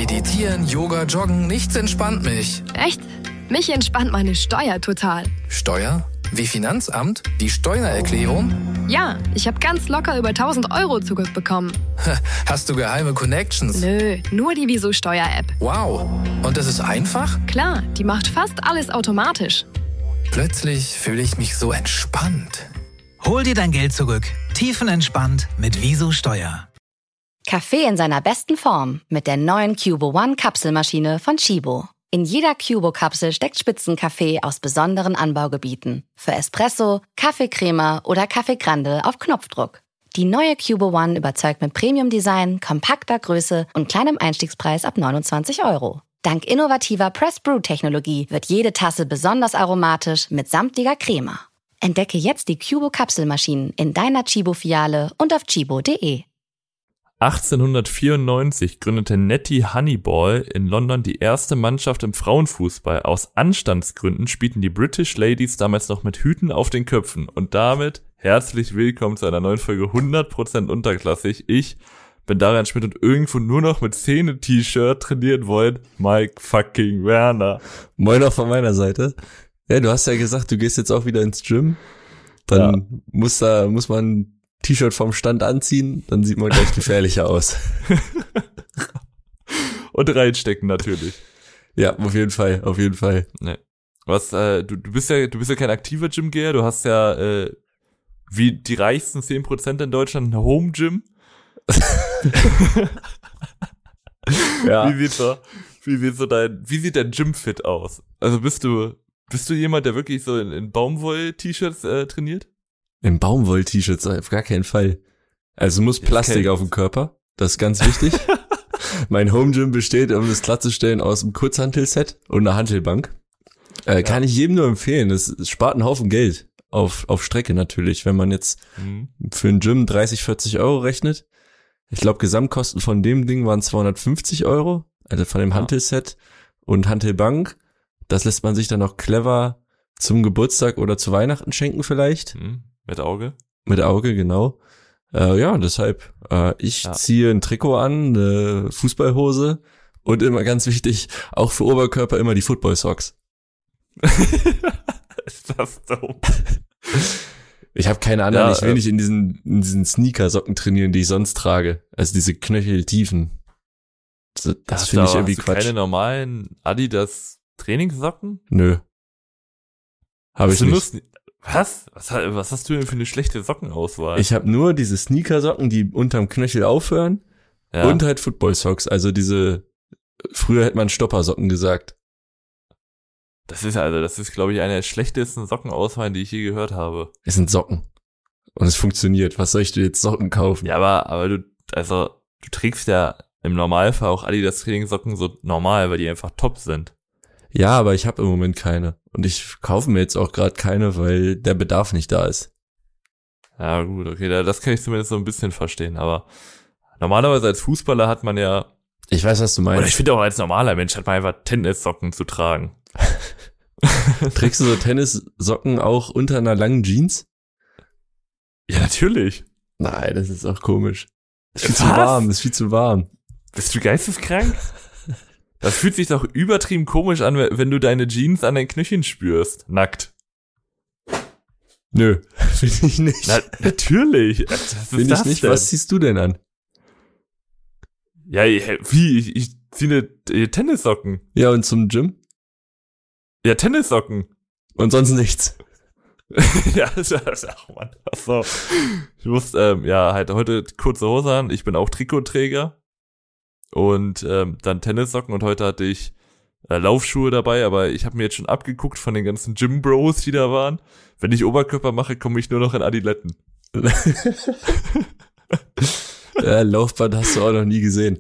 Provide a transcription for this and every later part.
Meditieren, Yoga, Joggen, nichts entspannt mich. Echt? Mich entspannt meine Steuer total. Steuer? Wie Finanzamt? Die Steuererklärung? Ja, ich habe ganz locker über 1.000 Euro zurückbekommen. Hast du geheime Connections? Nö, nur die Wieso Steuer-App. Wow. Und das ist einfach? Klar, die macht fast alles automatisch. Plötzlich fühle ich mich so entspannt. Hol dir dein Geld zurück. Tiefenentspannt mit Wieso Steuer. Kaffee in seiner besten Form mit der neuen Cubo One Kapselmaschine von Chibo. In jeder Cubo-Kapsel steckt Spitzenkaffee aus besonderen Anbaugebieten. Für Espresso, Kaffeecrema oder Kaffee Grande auf Knopfdruck. Die neue Cubo One überzeugt mit Premium-Design, kompakter Größe und kleinem Einstiegspreis ab 29 Euro. Dank innovativer Press-Brew-Technologie wird jede Tasse besonders aromatisch mit samtiger Crema. Entdecke jetzt die Cubo-Kapselmaschinen in deiner Chibo-Filiale und auf chibo.de. 1894 gründete Nettie Honeyball in London die erste Mannschaft im Frauenfußball. Aus Anstandsgründen spielten die British Ladies damals noch mit Hüten auf den Köpfen. Und damit herzlich willkommen zu einer neuen Folge 100% unterklassig. Ich bin Darian Schmidt und irgendwo nur noch mit Szene-T-Shirt trainieren wollen. Mike fucking Werner. Moin auch von meiner Seite. Ja, du hast ja gesagt, du gehst jetzt auch wieder ins Gym. Dann muss man ein T-Shirt vom Stand anziehen, dann sieht man gleich gefährlicher aus. Und reinstecken natürlich. Ja, auf jeden Fall. Nee. Du bist ja kein aktiver Gymgeher, du hast ja wie die reichsten 10% in Deutschland ein Home-Gym. Ja. Wie sieht dein Gym-Fit aus? Also bist du jemand, der wirklich so in Baumwoll-T-Shirts trainiert? In Baumwoll-T-Shirts auf gar keinen Fall. Also muss Plastik auf dem Körper. Das ist ganz wichtig. Mein Home-Gym besteht, um das klarzustellen, aus einem Kurzhantelset und einer Hantelbank. Kann ich jedem nur empfehlen. Es spart einen Haufen Geld. Auf Strecke natürlich. Wenn man jetzt für ein Gym 30, 40 Euro rechnet. Ich glaube, Gesamtkosten von dem Ding waren 250 Euro. Also von dem Hantelset und Hantelbank. Das lässt man sich dann auch clever zum Geburtstag oder zu Weihnachten schenken vielleicht. Mit Auge? Mit Auge, genau. Deshalb, ich ziehe ein Trikot an, eine Fußballhose und immer ganz wichtig, auch für Oberkörper immer die Football-Socks. Ist das dumm? Ich habe keine anderen, ich will nicht in diesen Sneaker-Socken trainieren, die ich sonst trage. Also diese knöcheltiefen. Das finde ich irgendwie Quatsch. Keine normalen Adidas-Trainingssocken? Nö. Habe ich nicht. Was? Was hast du denn für eine schlechte Sockenauswahl? Ich habe nur diese Sneaker-Socken, die unterm Knöchel aufhören und halt Football-Socks. Also früher hätte man Stoppersocken gesagt. Das ist, glaube ich, eine der schlechtesten Sockenauswahlen, die ich je gehört habe. Es sind Socken. Und es funktioniert. Was soll ich dir jetzt Socken kaufen? Ja, aber du trägst ja im Normalfall auch Adidas Trainingssocken so normal, weil die einfach top sind. Ja, aber ich habe im Moment keine. Und ich kaufe mir jetzt auch gerade keine, weil der Bedarf nicht da ist. Ja gut, okay, das kann ich zumindest so ein bisschen verstehen. Aber normalerweise als Fußballer hat man ja... Ich weiß, was du meinst. Oder ich finde auch als normaler Mensch hat man einfach Tennissocken zu tragen. Trägst du so Tennissocken auch unter einer langen Jeans? Ja, natürlich. Nein, das ist auch komisch. Ist viel zu warm. Bist du geisteskrank? Das fühlt sich doch übertrieben komisch an, wenn du deine Jeans an den Knöcheln spürst. Nackt. Nö, finde ich nicht. Natürlich. Finde ich nicht. Denn? Was ziehst du denn an? Ja, wie? Ich ziehe Tennissocken. Ja, und zum Gym? Ja, Tennissocken. Und sonst nichts. Ja, ach Mann. Achso. Ich musste, halt heute kurze Hose an. Ich bin auch Trikotträger. Und dann Tennissocken und heute hatte ich Laufschuhe dabei, aber ich habe mir jetzt schon abgeguckt von den ganzen Gym-Bros, die da waren. Wenn ich Oberkörper mache, komme ich nur noch in Adiletten. Ja, Laufband hast du auch noch nie gesehen.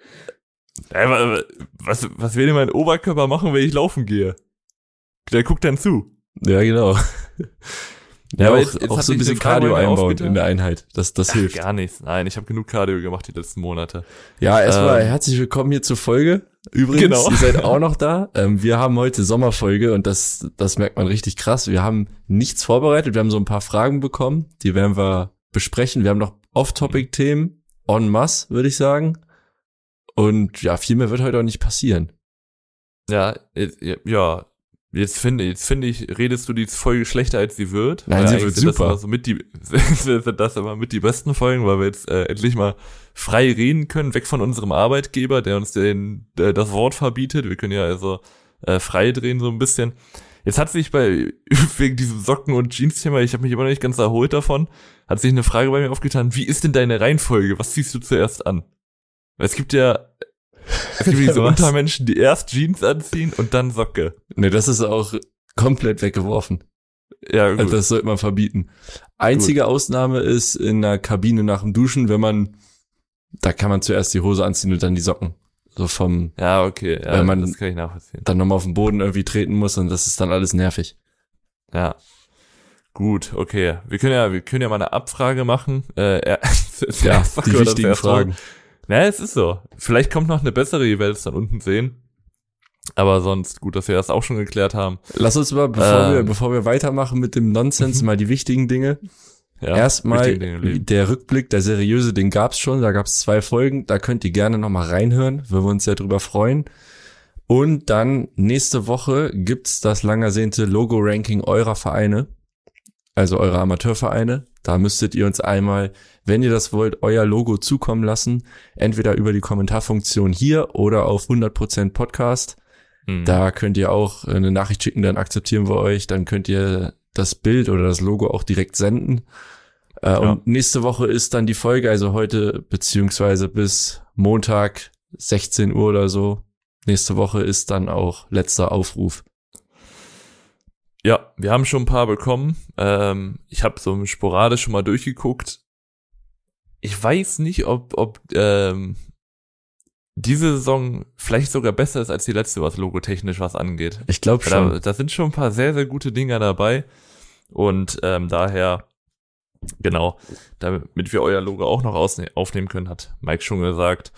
Was will denn mein Oberkörper machen, wenn ich laufen gehe? Der guckt dann zu. Ja, genau. Ja, aber jetzt auch so ein bisschen Cardio einbauen in der Einheit. Das hilft. Gar nichts. Nein, ich habe genug Cardio gemacht die letzten Monate. Ja, erstmal herzlich willkommen hier zur Folge. Übrigens, genau. Ihr seid auch noch da. Wir haben heute Sommerfolge und das merkt man richtig krass. Wir haben nichts vorbereitet. Wir haben so ein paar Fragen bekommen. Die werden wir besprechen. Wir haben noch Off-Topic-Themen en masse, würde ich sagen. Und ja, viel mehr wird heute auch nicht passieren. Ja. Jetzt finde ich, redest du die Folge schlechter, als sie wird. Nein, sie wird super. Sind das aber mit die besten Folgen, weil wir jetzt endlich mal frei reden können, weg von unserem Arbeitgeber, der uns das Wort verbietet. Wir können ja also frei drehen so ein bisschen. Jetzt hat sich wegen diesem Socken- und Jeans-Thema, ich habe mich immer noch nicht ganz erholt davon, hat sich eine Frage bei mir aufgetan, wie ist denn deine Reihenfolge? Was ziehst du zuerst an? Weil es gibt diese Untermenschen, die erst Jeans anziehen und dann Socke. Ne, das ist auch komplett weggeworfen. Ja, gut. Also das sollte man verbieten. Einzige Ausnahme ist in der Kabine nach dem Duschen, da kann man zuerst die Hose anziehen und dann die Socken. So ja, okay, ja, wenn man das kann ich nachvollziehen. Dann nochmal auf den Boden irgendwie treten muss und das ist dann alles nervig. Ja. Gut, okay. Wir können ja mal eine Abfrage machen. Ja, die wichtigen Fragen. Ja, es ist so. Vielleicht kommt noch eine bessere, ihr werdet es dann unten sehen. Aber sonst, gut, dass wir das auch schon geklärt haben. Lass uns mal, bevor wir weitermachen mit dem Nonsens, mal die wichtigen Dinge. Ja, erstmal der Rückblick, der seriöse, den gab's schon. Da gab's 2 Folgen. Da könnt ihr gerne noch mal reinhören. Würden wir uns ja drüber freuen. Und dann nächste Woche gibt's das lang ersehnte Logo-Ranking eurer Vereine. Also eurer Amateurvereine. Da müsstet ihr uns einmal, wenn ihr das wollt, euer Logo zukommen lassen. Entweder über die Kommentarfunktion hier oder auf 100% Podcast. Da könnt ihr auch eine Nachricht schicken, dann akzeptieren wir euch. Dann könnt ihr das Bild oder das Logo auch direkt senden. Und nächste Woche ist dann die Folge, also heute beziehungsweise bis Montag 16 Uhr oder so. Nächste Woche ist dann auch letzter Aufruf. Ja, wir haben schon ein paar bekommen. Ich habe so sporadisch schon mal durchgeguckt. Ich weiß nicht, ob diese Saison vielleicht sogar besser ist als die letzte, was logotechnisch was angeht. Ich glaube schon. Da sind schon ein paar sehr, sehr gute Dinger dabei. Und daher, genau, damit wir euer Logo auch noch aufnehmen können, hat Mike schon gesagt.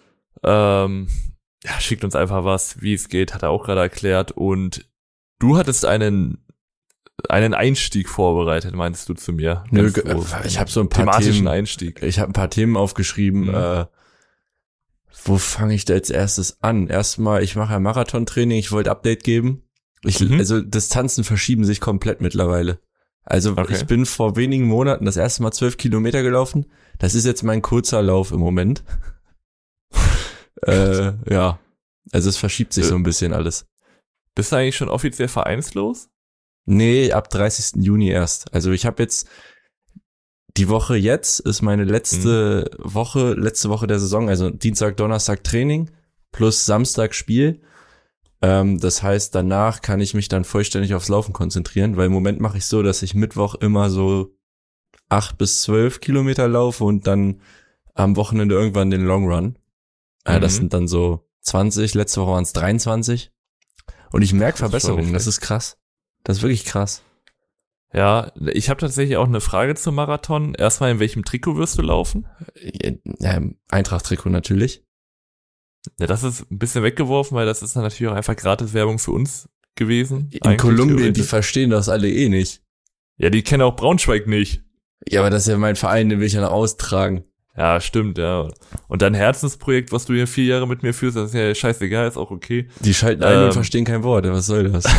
Schickt uns einfach was, wie es geht, hat er auch gerade erklärt. Und du hattest einen Einstieg vorbereitet, meinst du zu mir? Nö, ich habe so ein paar thematischen Einstieg. Ich habe ein paar Themen aufgeschrieben. Wo fange ich da jetzt erstes an? Erstmal, ich mache ja Marathontraining, ich wollte Update geben. Also Distanzen verschieben sich komplett mittlerweile. Also Ich bin vor wenigen Monaten das erste Mal 12 Kilometer gelaufen. Das ist jetzt mein kurzer Lauf im Moment. Ja, also es verschiebt sich so ein bisschen alles. Bist du eigentlich schon offiziell vereinslos? Nee, ab 30. Juni erst. Also ich habe jetzt, die Woche jetzt ist meine letzte Woche der Saison, also Dienstag, Donnerstag Training plus Samstag Spiel. Das heißt, danach kann ich mich dann vollständig aufs Laufen konzentrieren, weil im Moment mache ich so, dass ich Mittwoch immer so 8 bis 12 Kilometer laufe und dann am Wochenende irgendwann den Long Run. Das sind dann so 20, letzte Woche waren es 23. Und ich merke Verbesserungen, das ist krass. Das ist wirklich krass. Ja, ich habe tatsächlich auch eine Frage zum Marathon. Erstmal, in welchem Trikot wirst du laufen? Eintracht-Trikot natürlich. Ja, das ist ein bisschen weggeworfen, weil das ist dann natürlich auch einfach Gratis-Werbung für uns gewesen. In Kolumbien, die verstehen das alle eh nicht. Ja, die kennen auch Braunschweig nicht. Ja, aber das ist ja mein Verein, den will ich ja noch austragen. Ja, stimmt, ja. Und dein Herzensprojekt, was du hier 4 Jahre mit mir führst, das ist ja scheißegal, ist auch okay. Die schalten ein und verstehen kein Wort, was soll das?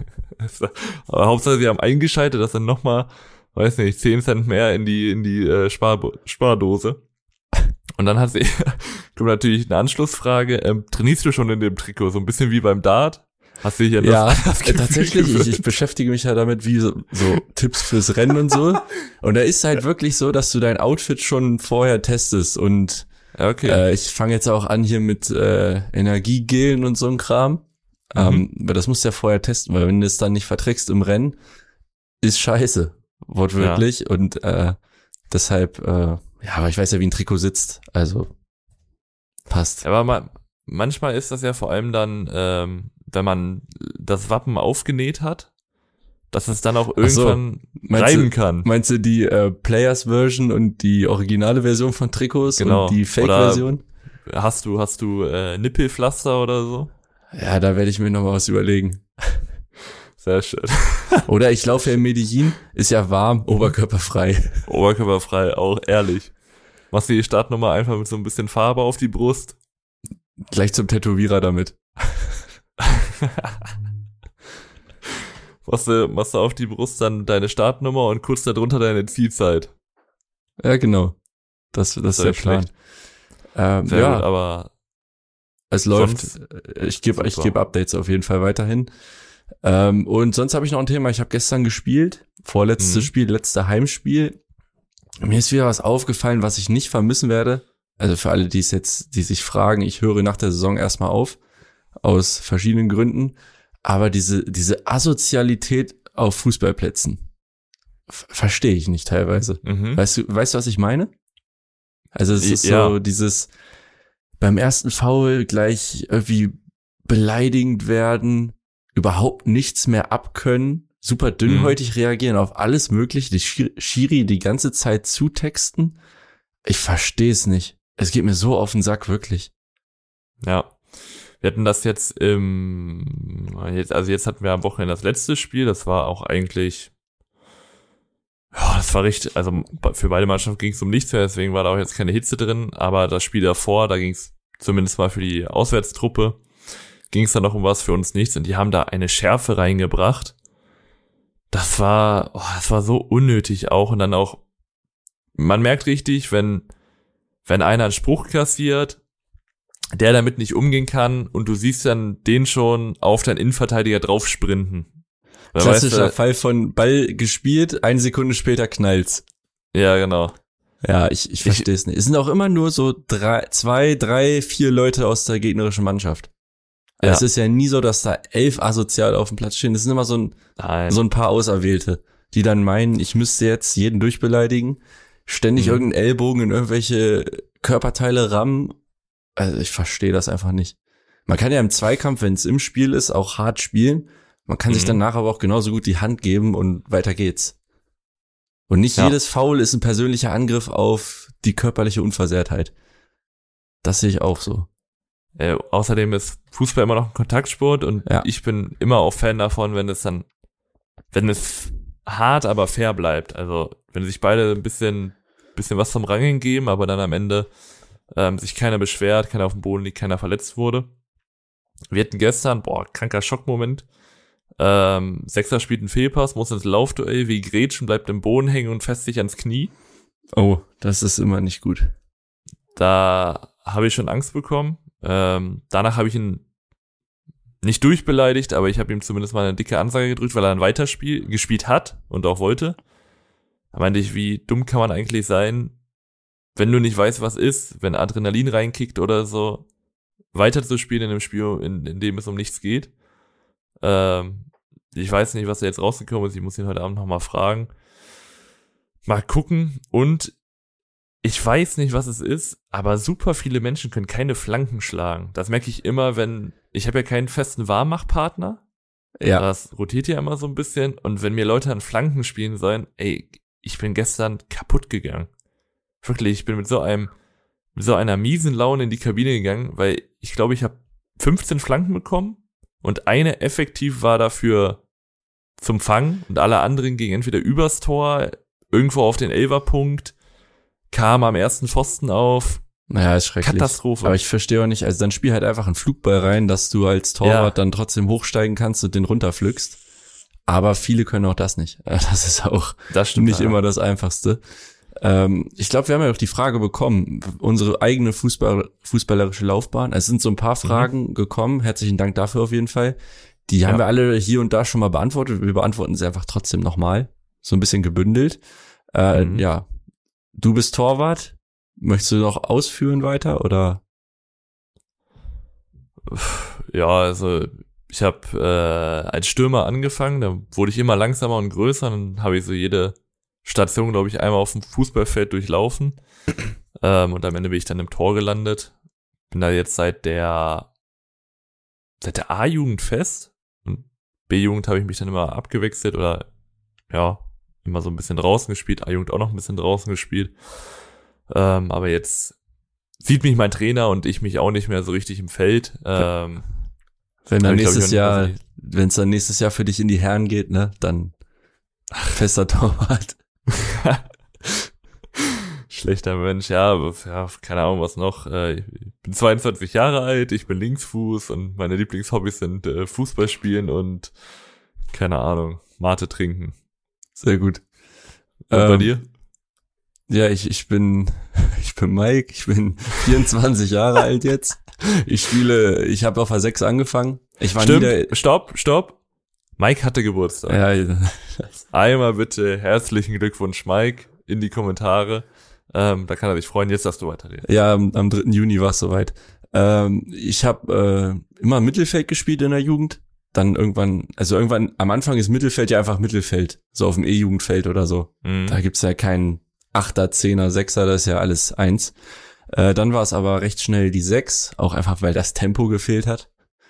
Aber Hauptsache, sie haben eingeschaltet, dass dann nochmal, weiß nicht, 10 Cent mehr in die Spardose. Und dann kommt natürlich eine Anschlussfrage, trainierst du schon in dem Trikot, so ein bisschen wie beim Dart? Hast du hier das tatsächlich, ich beschäftige mich ja damit, wie so Tipps fürs Rennen und so. Und da ist halt wirklich so, dass du dein Outfit schon vorher testest. Und ich fange jetzt auch an hier mit Energiegelen und so ein Kram. Weil das musst du ja vorher testen, weil wenn du es dann nicht verträgst im Rennen, ist scheiße, wortwörtlich. Ja. Und deshalb, aber ich weiß ja, wie ein Trikot sitzt, also passt. Aber manchmal ist das ja vor allem dann, wenn man das Wappen aufgenäht hat, dass es dann auch irgendwann reiben kann. Meinst du die Players-Version und die originale Version von Trikots und die Fake-Version? Hast du Nippelpflaster oder so? Ja, da werde ich mir noch mal was überlegen. Sehr schön. Oder ich laufe ja in Medellin, ist ja warm, oberkörperfrei. Oberkörperfrei, auch ehrlich. Machst du die Startnummer einfach mit so ein bisschen Farbe auf die Brust? Gleich zum Tätowierer damit. Machst du auf die Brust dann deine Startnummer und kurz darunter deine Zielzeit. Ja, genau. Das ist der Plan. Sehr gut, aber es läuft. Ich gebe Updates auf jeden Fall weiterhin. Und sonst habe ich noch ein Thema. Ich habe gestern gespielt. Vorletztes Spiel, letzte Heimspiel. Mir ist wieder was aufgefallen, was ich nicht vermissen werde. Also für alle, die sich fragen, ich höre nach der Saison erstmal auf. Aus verschiedenen Gründen. Aber diese Asozialität auf Fußballplätzen verstehe ich nicht teilweise. Weißt du, was ich meine? Also es ist so dieses beim ersten Foul gleich irgendwie beleidigend werden, überhaupt nichts mehr abkönnen, super dünnhäutig reagieren auf alles Mögliche, die Schiri die ganze Zeit zutexten. Ich verstehe es nicht. Es geht mir so auf den Sack, wirklich. Ja. Wir hatten das jetzt jetzt hatten wir am Wochenende das letzte Spiel, das war auch eigentlich, ja, das war richtig, also für beide Mannschaften ging es um nichts mehr, deswegen war da auch jetzt keine Hitze drin, aber das Spiel davor, da ging es zumindest mal für die Auswärtstruppe, ging es dann noch um was, für uns nichts, und die haben da eine Schärfe reingebracht. Das war so unnötig auch, und dann auch, man merkt richtig, wenn einer einen Spruch kassiert, der damit nicht umgehen kann, und du siehst dann den schon auf deinen Innenverteidiger drauf sprinten. Klassischer Fall von Ball gespielt, 1 Sekunde später knallt's. Ja, genau. Ja, ich verstehe es nicht. Es sind auch immer nur so 2, 3, 4 Leute aus der gegnerischen Mannschaft. Also es ist ja nie so, dass da 11 asozial auf dem Platz stehen. Es sind immer so ein paar Auserwählte, die dann meinen, ich müsste jetzt jeden durchbeleidigen, ständig irgendeinen Ellbogen in irgendwelche Körperteile rammen. Also ich verstehe das einfach nicht. Man kann ja im Zweikampf, wenn es im Spiel ist, auch hart spielen. Man kann sich danach aber auch genauso gut die Hand geben und weiter geht's. Und nicht jedes Foul ist ein persönlicher Angriff auf die körperliche Unversehrtheit. Das sehe ich auch so. Außerdem ist Fußball immer noch ein Kontaktsport, und ich bin immer auch Fan davon, wenn es hart, aber fair bleibt. Also wenn sich beide ein bisschen was vom Rang hingeben, aber dann am Ende sich keiner beschwert, keiner auf dem Boden liegt, keiner verletzt wurde. Wir hatten gestern, kranker Schockmoment. Sechser spielt einen Fehlpass, muss ins Laufduell, wie Gretchen, bleibt im Boden hängen und fässt sich ans Knie. Oh, das ist immer nicht gut. Da habe ich schon Angst bekommen. Danach habe ich ihn nicht durchbeleidigt, aber ich habe ihm zumindest mal eine dicke Ansage gedrückt, weil er ein gespielt hat und auch wollte. Da meinte ich, wie dumm kann man eigentlich sein, wenn du nicht weißt, was ist, wenn Adrenalin reinkickt oder so, weiter zu spielen in einem Spiel, in dem es um nichts geht. Ich weiß nicht, was da jetzt rausgekommen ist. Ich muss ihn heute Abend nochmal fragen. Mal gucken. Und ich weiß nicht, was es ist, aber super viele Menschen können keine Flanken schlagen. Das merke ich immer, ich habe ja keinen festen Warmmachpartner. Ja. Das rotiert ja immer so ein bisschen. Und wenn mir Leute an Flanken spielen sollen, ich bin gestern kaputt gegangen. Wirklich, ich bin mit so einer miesen Laune in die Kabine gegangen, weil ich glaube, ich habe 15 Flanken bekommen und eine effektiv war dafür zum Fangen und alle anderen gingen entweder übers Tor, irgendwo auf den Elferpunkt, kam am ersten Pfosten auf. Naja, ist schrecklich. Katastrophe. Aber ich verstehe auch nicht, also dann spiel halt einfach einen Flugball rein, dass du als Torwart dann trotzdem hochsteigen kannst und den runterpflückst. Aber viele können auch das nicht. Das ist auch nicht immer das Einfachste. Ich glaube, wir haben ja auch die Frage bekommen, unsere eigene fußballerische Laufbahn. Es sind so ein paar Fragen gekommen. Herzlichen Dank dafür auf jeden Fall. Die haben wir alle hier und da schon mal beantwortet. Wir beantworten sie einfach trotzdem nochmal. So ein bisschen gebündelt. Ja, du bist Torwart. Möchtest du noch ausführen weiter, oder? Ja, also ich habe als Stürmer angefangen. Da wurde ich immer langsamer und größer. Dann habe ich so jede Station, glaube ich, einmal auf dem Fußballfeld durchlaufen. Und am Ende bin ich dann im Tor gelandet. Bin da jetzt seit der A-Jugend fest. Und B-Jugend habe ich mich dann immer abgewechselt oder immer so ein bisschen draußen gespielt. A-Jugend auch noch ein bisschen draußen gespielt. Aber jetzt sieht mich mein Trainer und ich mich auch nicht mehr so richtig im Feld. Wenn es dann nächstes Jahr für dich in die Herren geht, ne, dann fester Torwart. Schlechter Mensch, ja, keine Ahnung, was noch. Ich bin 22 Jahre alt, ich bin Linksfuß und meine Lieblingshobbys sind Fußball spielen und, keine Ahnung, Mate trinken. Sehr gut. Und bei dir? Ja, ich bin Mike, ich bin 24 Jahre alt jetzt. Ich habe auf A6 angefangen. Ich war Stopp. Mike hatte Geburtstag. Ja. Einmal bitte herzlichen Glückwunsch, Mike, in die Kommentare. Da kann er sich freuen, jetzt darfst du weiterreden. Ja, am 3. Juni war es soweit. Ich habe immer Mittelfeld gespielt in der Jugend. Dann irgendwann am Anfang ist Mittelfeld ja einfach Mittelfeld, so auf dem E-Jugendfeld oder so. Mhm. Da gibt's ja keinen 8er, 10er, 6er, das ist ja alles 1. Dann war es aber recht schnell die 6, auch einfach, weil das Tempo gefehlt hat.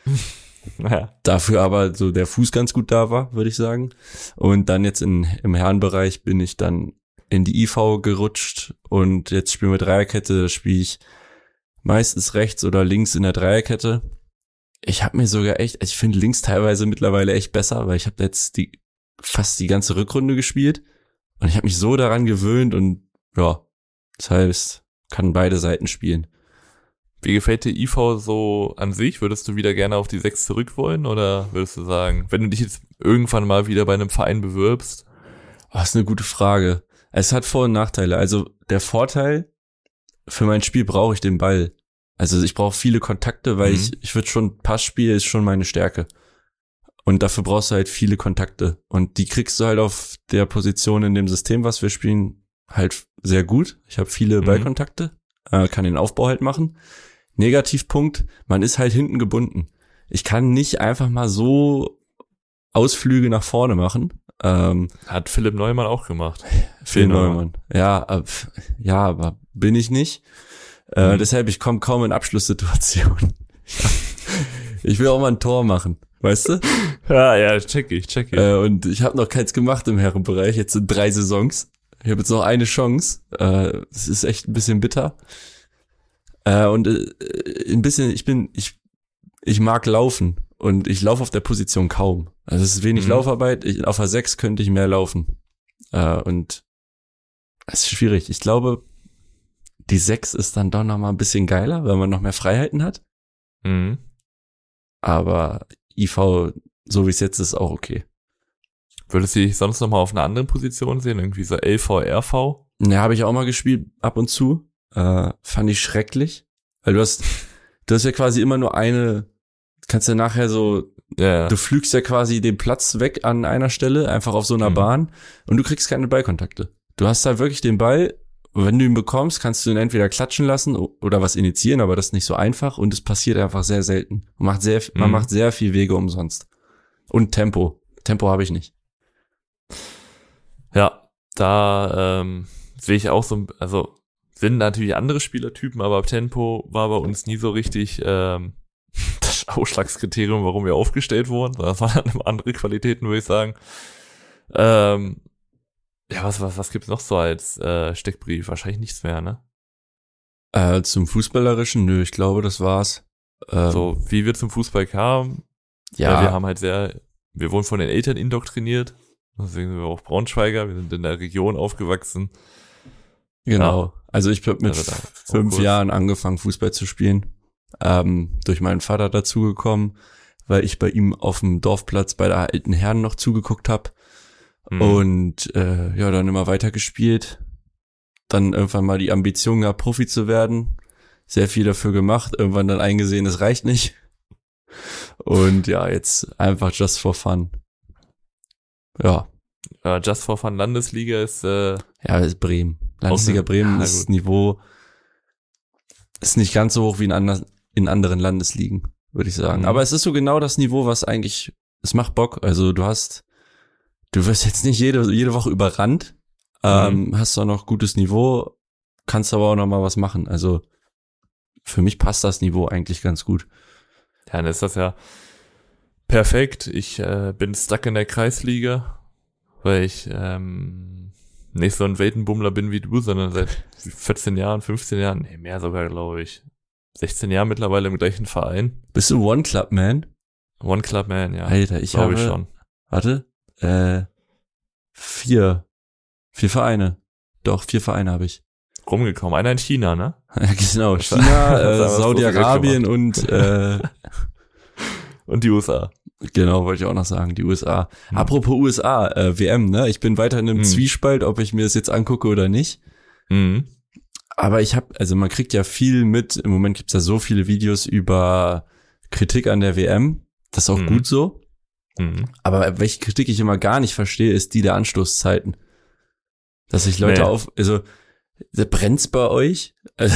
Naja. Dafür aber so der Fuß ganz gut da war, würde ich sagen. Und dann jetzt im Herrenbereich bin ich dann in die IV gerutscht und jetzt spielen wir Dreierkette, da spiele ich meistens rechts oder links in der Dreierkette. Ich habe mir sogar ich finde links teilweise mittlerweile echt besser, weil ich habe jetzt fast die ganze Rückrunde gespielt und ich habe mich so daran gewöhnt und ja, das heißt, kann beide Seiten spielen. Wie gefällt dir IV so an sich? Würdest du wieder gerne auf die 6 zurück wollen oder würdest du sagen, wenn du dich jetzt irgendwann mal wieder bei einem Verein bewirbst? Das ist eine gute Frage. Es hat Vor- und Nachteile. Also der Vorteil, für mein Spiel brauche ich den Ball. Also ich brauche viele Kontakte, weil ich würde schon, Passspiel ist schon meine Stärke. Und dafür brauchst du halt viele Kontakte. Und die kriegst du halt auf der Position in dem System, was wir spielen, halt sehr gut. Ich habe viele Ballkontakte, kann den Aufbau halt machen. Negativpunkt, man ist halt hinten gebunden. Ich kann nicht einfach mal so Ausflüge nach vorne machen. Hat Philipp Neumann auch gemacht. Philipp Neumann. Ja, aber bin ich nicht. Deshalb, ich komme kaum in Abschlusssituationen. Ich will auch mal ein Tor machen, weißt du? Ja, check ich. Und ich habe noch keins gemacht im Herrenbereich, jetzt sind 3 Saisons. Ich habe jetzt noch eine Chance. Es ist echt ein bisschen bitter. Und ein bisschen, ich mag laufen und ich laufe auf der Position kaum. Also es ist wenig Laufarbeit. Auf der 6 könnte ich mehr laufen. Und es ist schwierig. Ich glaube, die 6 ist dann doch noch mal ein bisschen geiler, weil man noch mehr Freiheiten hat. Mhm. Aber IV, so wie es jetzt ist, auch okay. Würdest du dich sonst noch mal auf einer anderen Position sehen? Irgendwie so LV, RV? Ja, habe ich auch mal gespielt, ab und zu. Fand ich schrecklich. Weil du hast ja quasi immer nur kannst ja nachher so, du flügst ja quasi den Platz weg an einer Stelle, einfach auf so einer Bahn und du kriegst keine Ballkontakte. Du hast halt wirklich den Ball, wenn du ihn bekommst, kannst du ihn entweder klatschen lassen oder was initiieren, aber das ist nicht so einfach und es passiert einfach sehr selten. Man macht sehr viel Wege umsonst. Und Tempo. Tempo habe ich nicht. Ja, da sehe ich auch so, also sind natürlich andere Spielertypen, aber Tempo war bei uns nie so richtig das Ausschlagskriterium, warum wir aufgestellt wurden. Das waren dann andere Qualitäten, würde ich sagen. Ja, was gibt's noch so als Steckbrief? Wahrscheinlich nichts mehr, ne? Zum Fußballerischen? Nö, ich glaube, das war's. So, wie wir zum Fußball kamen. Ja. Wir haben halt wir wurden von den Eltern indoktriniert. Deswegen sind wir auch Braunschweiger. Wir sind in der Region aufgewachsen. Genau. Ja. Also ich habe mit 5 Jahren angefangen, Fußball zu spielen. Durch meinen Vater dazugekommen, weil ich bei ihm auf dem Dorfplatz bei der alten Herren noch zugeguckt habe. Und dann immer weiter gespielt. Dann irgendwann mal die Ambition gehabt, Profi zu werden. Sehr viel dafür gemacht. Irgendwann dann eingesehen, es reicht nicht. Und ja, jetzt einfach just for fun. Ja. Just for fun Landesliga ist ist Bremen. Landesliga Bremen ist das Niveau ist nicht ganz so hoch wie in anderen Landesligen, würde ich sagen. Aber es ist so genau das Niveau, was eigentlich, es macht Bock. Also du wirst jetzt nicht jede Woche überrannt, hast auch noch gutes Niveau, kannst aber auch noch mal was machen. Also für mich passt das Niveau eigentlich ganz gut. Ja, dann ist das ja perfekt. Ich bin stuck in der Kreisliga, weil ich nicht so ein Weltenbummler bin wie du, sondern seit 14 Jahren, 15 Jahren, nee, mehr sogar, glaube ich, 16 Jahren mittlerweile im gleichen Verein. Bist du One Club Man? One Club Man, ja. Alter, ich schon. Warte, 4 Vereine. Doch, 4 Vereine habe ich. rumgekommen. Einer in China, ne? Ja, genau. China, Saudi-Arabien und die USA. Genau, wollte ich auch noch sagen, die USA. Apropos USA, WM, ne? Ich bin weiter in einem Zwiespalt, ob ich mir das jetzt angucke oder nicht. Aber man kriegt ja viel mit, im Moment gibt's ja so viele Videos über Kritik an der WM. Das ist auch gut so. Aber welche Kritik ich immer gar nicht verstehe, ist die der Anstoßzeiten. Dass sich Leute brennt's bei euch? Also,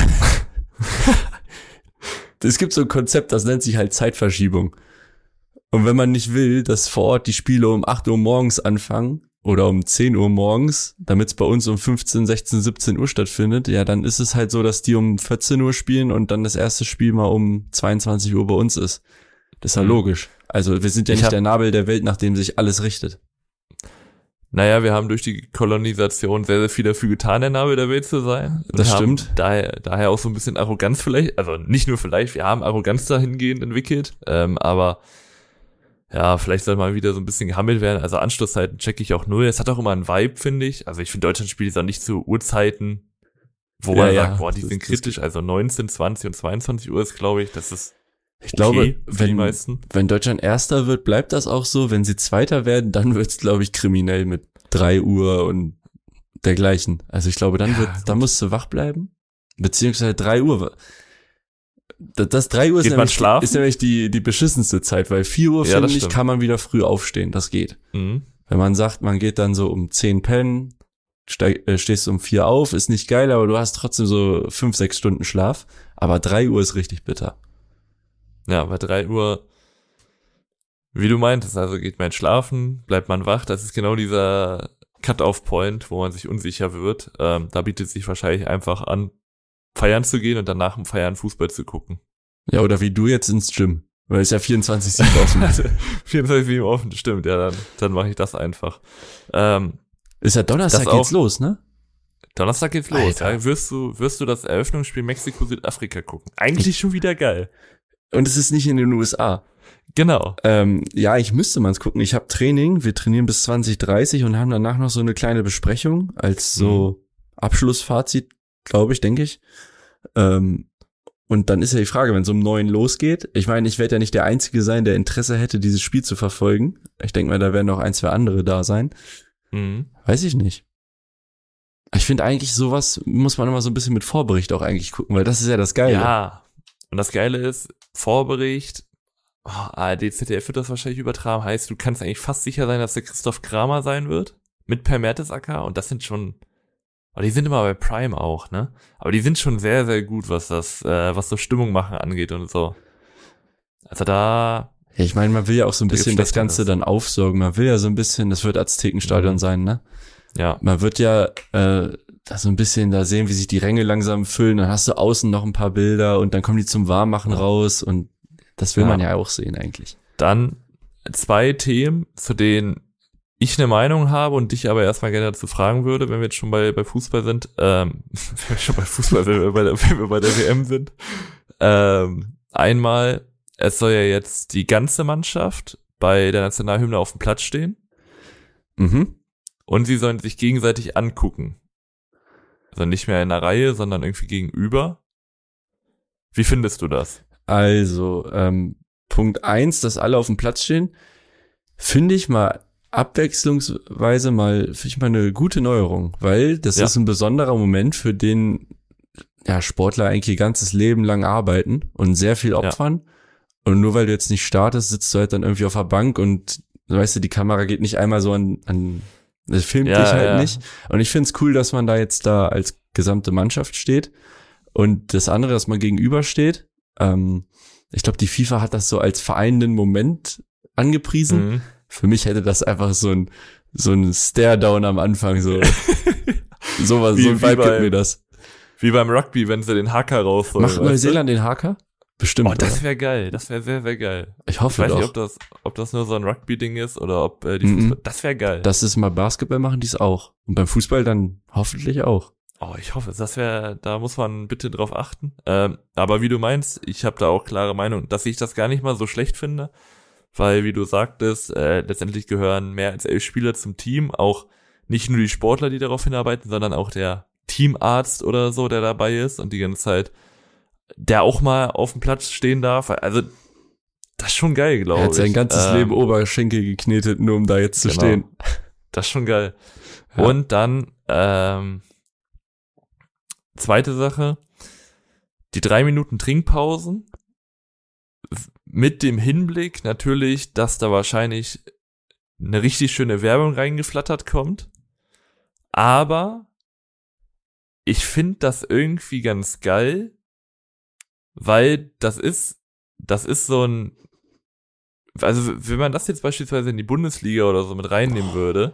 es gibt so ein Konzept, das nennt sich halt Zeitverschiebung. Und wenn man nicht will, dass vor Ort die Spiele um 8 Uhr morgens anfangen oder um 10 Uhr morgens, damit es bei uns um 15, 16, 17 Uhr stattfindet, ja, dann ist es halt so, dass die um 14 Uhr spielen und dann das erste Spiel mal um 22 Uhr bei uns ist. Das ist ja logisch. Also wir sind ja nicht der Nabel der Welt, nach dem sich alles richtet. Naja, wir haben durch die Kolonisation sehr, sehr viel dafür getan, der Nabel der Welt zu sein. Das stimmt. Daher auch so ein bisschen Arroganz vielleicht, also nicht nur vielleicht, wir haben Arroganz dahingehend entwickelt, aber ja, vielleicht soll mal wieder so ein bisschen gehammelt werden. Also Anschlusszeiten checke ich auch null. Es hat auch immer einen Vibe, finde ich. Also ich finde, Deutschland spielt jetzt auch nicht zu Uhrzeiten, wo man sagt, boah, die sind kritisch. Also 19, 20 und 22 Uhr ist, glaube ich, das ist ich glaube, wenn Deutschland Erster wird, bleibt das auch so. Wenn sie Zweiter werden, dann wird's, glaube ich, kriminell mit 3 Uhr und dergleichen. Also ich glaube, dann musst du wach bleiben. Beziehungsweise 3 Uhr. Das 3 Uhr ist nämlich die beschissenste Zeit, weil 4 Uhr, finde ich, kann man wieder früh aufstehen. Das geht. Wenn man sagt, man geht dann so um 10 pennen, stehst um 4 auf, ist nicht geil, aber du hast trotzdem so 5, 6 Stunden Schlaf. Aber 3 Uhr ist richtig bitter. Ja, bei 3 Uhr, wie du meintest, also geht man schlafen, bleibt man wach. Das ist genau dieser Cut-off-Point, wo man sich unsicher wird. Da bietet sich wahrscheinlich einfach an, feiern zu gehen und dann nach dem Feiern Fußball zu gucken. Ja, oder wie du jetzt ins Gym, weil es ja 24/7 offen ist. 24/7 offen, stimmt, ja, dann mache ich das einfach. Ist ja Donnerstag geht's los, ne? Donnerstag geht's los. Ja, wirst du das Eröffnungsspiel Mexiko-Südafrika gucken. Eigentlich schon wieder geil. Und es ist nicht in den USA. Genau. Ja, ich müsste mal gucken. Ich habe Training, wir trainieren bis 20:30 und haben danach noch so eine kleine Besprechung als so Abschlussfazit, denke ich. Und dann ist ja die Frage, wenn es um 9 losgeht. Ich meine, ich werde ja nicht der Einzige sein, der Interesse hätte, dieses Spiel zu verfolgen. Ich denke mal, da werden noch 1, 2 andere da sein. Weiß ich nicht. Ich finde eigentlich, sowas muss man immer so ein bisschen mit Vorbericht auch eigentlich gucken, weil das ist ja das Geile. Ja, und das Geile ist, Vorbericht, ARD, ZDF wird das wahrscheinlich übertragen, heißt, du kannst eigentlich fast sicher sein, dass der Christoph Kramer sein wird, mit Per Mertesacker, und das sind schon, die sind immer bei Prime auch, ne? Aber die sind schon sehr, sehr gut, was so Stimmung machen angeht und so. Also da... Ja, ich meine, man will ja auch so ein bisschen das Ganze dann aufsorgen, man will ja so ein bisschen, das wird Aztekenstadion sein, ne? Ja. Man wird ja da so ein bisschen da sehen, wie sich die Ränge langsam füllen, dann hast du außen noch ein paar Bilder und dann kommen die zum Warmmachen raus und das will man ja auch sehen eigentlich. Dann 2 Themen, zu denen ich eine Meinung habe und dich aber erstmal gerne dazu fragen würde, wenn wir jetzt schon bei Fußball sind, wenn wir bei der WM sind. Einmal, es soll ja jetzt die ganze Mannschaft bei der Nationalhymne auf dem Platz stehen. Und sie sollen sich gegenseitig angucken. Also nicht mehr in einer Reihe, sondern irgendwie gegenüber. Wie findest du das? Also, Punkt 1, dass alle auf dem Platz stehen, finde ich mal abwechslungsweise finde ich mal eine gute Neuerung, weil das ist ein besonderer Moment, für den Sportler eigentlich ihr ganzes Leben lang arbeiten und sehr viel opfern. Und nur weil du jetzt nicht startest, sitzt du halt dann irgendwie auf der Bank und weißt du, die Kamera geht nicht einmal so an das filmt dich halt nicht. Und ich finde es cool, dass man da jetzt da als gesamte Mannschaft steht. Und das andere, dass man gegenüber steht. Ich glaube, die FIFA hat das so als vereinenden Moment angepriesen. Für mich hätte das einfach so ein Stare-Down am Anfang, so sowas, so ein Vibe gibt mir das. Wie beim Rugby, wenn sie den Haka rausholen. Macht Neuseeland den Haka? Bestimmt. Oh, das wäre geil. Das wäre sehr, sehr geil. Ich hoffe doch. Ich weiß nicht, ob das nur so ein Rugby-Ding ist oder ob die Fußball... Das wäre geil. Das ist mal Basketball, machen die es auch. Und beim Fußball dann hoffentlich auch. Oh, ich hoffe, da muss man bitte drauf achten. Aber wie du meinst, ich habe da auch klare Meinung, dass ich das gar nicht mal so schlecht finde, weil, wie du sagtest, letztendlich gehören mehr als 11 Spieler zum Team, auch nicht nur die Sportler, die darauf hinarbeiten, sondern auch der Teamarzt oder so, der dabei ist und die ganze Zeit, der auch mal auf dem Platz stehen darf. Also, das ist schon geil, glaube ich. Er hat sein ganzes Leben Oberschenkel geknetet, nur um da jetzt zu stehen. Das ist schon geil. Ja. Und dann, zweite Sache, die 3 Minuten Trinkpausen mit dem Hinblick natürlich, dass da wahrscheinlich eine richtig schöne Werbung reingeflattert kommt. Aber ich finde das irgendwie ganz geil, weil das ist so ein, also wenn man das jetzt beispielsweise in die Bundesliga oder so mit reinnehmen würde,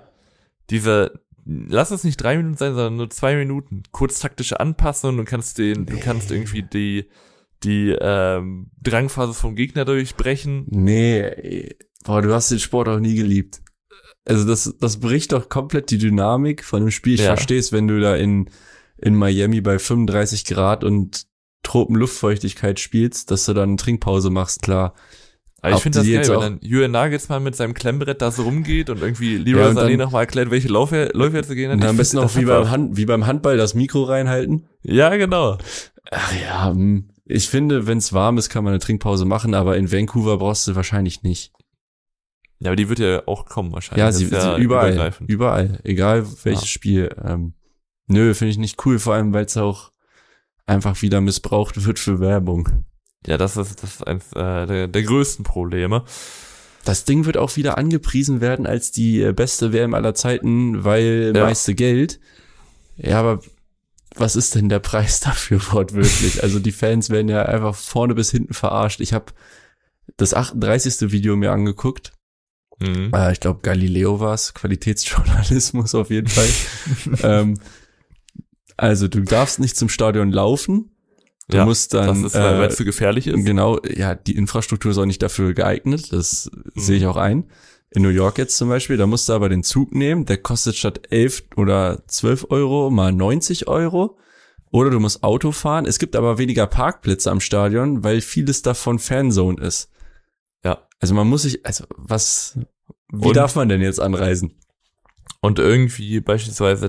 lass es nicht 3 Minuten sein, sondern nur 2 Minuten, kurz taktische Anpassung, du kannst irgendwie die Drangphase vom Gegner durchbrechen. Nee, boah, du hast den Sport auch nie geliebt. Also das bricht doch komplett die Dynamik von dem Spiel. Ich verstehe es, wenn du da in Miami bei 35 Grad und Tropenluftfeuchtigkeit spielst, dass du dann eine Trinkpause machst, klar. Aber ich finde das geil, wenn dann Julian Nagelsmann mit seinem Klemmbrett da so rumgeht und irgendwie Leroy Sané nochmal erklärt, welche Läufe zu gehen hat. Und am besten auch wie beim Handball das Mikro reinhalten. Ja, genau. Ach ja, ich finde, wenn es warm ist, kann man eine Trinkpause machen, aber in Vancouver brauchst du wahrscheinlich nicht. Ja, aber die wird ja auch kommen wahrscheinlich. Ja, sie überall, egal welches Spiel. Nö, finde ich nicht cool, vor allem, weil es auch einfach wieder missbraucht wird für Werbung. Ja, das ist eins der größten Probleme. Das Ding wird auch wieder angepriesen werden als die beste WM aller Zeiten, weil meiste Geld. Ja, aber was ist denn der Preis dafür wortwörtlich? Also die Fans werden ja einfach vorne bis hinten verarscht. Ich habe das 38. Video mir angeguckt. Ich glaube, Galileo war's, Qualitätsjournalismus auf jeden Fall. Also du darfst nicht zum Stadion laufen. Du musst dann, das ist, weil es zu gefährlich ist. Genau, ja, die Infrastruktur ist auch nicht dafür geeignet, das sehe ich auch ein. In New York jetzt zum Beispiel, da musst du aber den Zug nehmen, der kostet statt 11 oder 12 Euro mal 90 Euro. Oder du musst Auto fahren. Es gibt aber weniger Parkplätze am Stadion, weil vieles davon Fanzone ist. Ja. Also man muss sich, wie darf man denn jetzt anreisen? Und irgendwie beispielsweise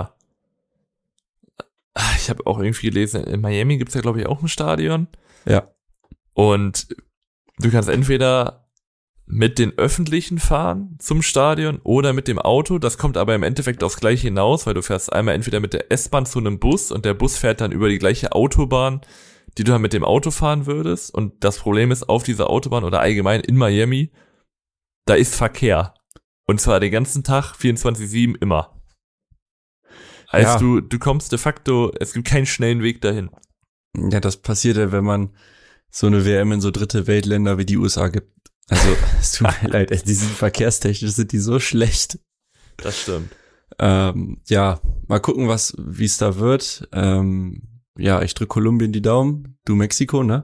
ich habe auch irgendwie gelesen, in Miami gibt's ja, glaube ich, auch ein Stadion. Ja. Und du kannst entweder mit den Öffentlichen fahren zum Stadion oder mit dem Auto. Das kommt aber im Endeffekt aufs Gleiche hinaus, weil du fährst einmal entweder mit der S-Bahn zu einem Bus und der Bus fährt dann über die gleiche Autobahn, die du dann mit dem Auto fahren würdest. Und das Problem ist, auf dieser Autobahn oder allgemein in Miami, da ist Verkehr. Und zwar den ganzen Tag, 24/7 immer. Heißt du kommst de facto, es gibt keinen schnellen Weg dahin. Ja, das passiert ja, wenn man so eine WM in so dritte Weltländer wie die USA gibt. Also, es tut mir leid, die sind verkehrstechnisch, sind die so schlecht. Das stimmt. Ja, mal gucken, wie es da wird. Ja, ich drück Kolumbien die Daumen, du Mexiko, ne?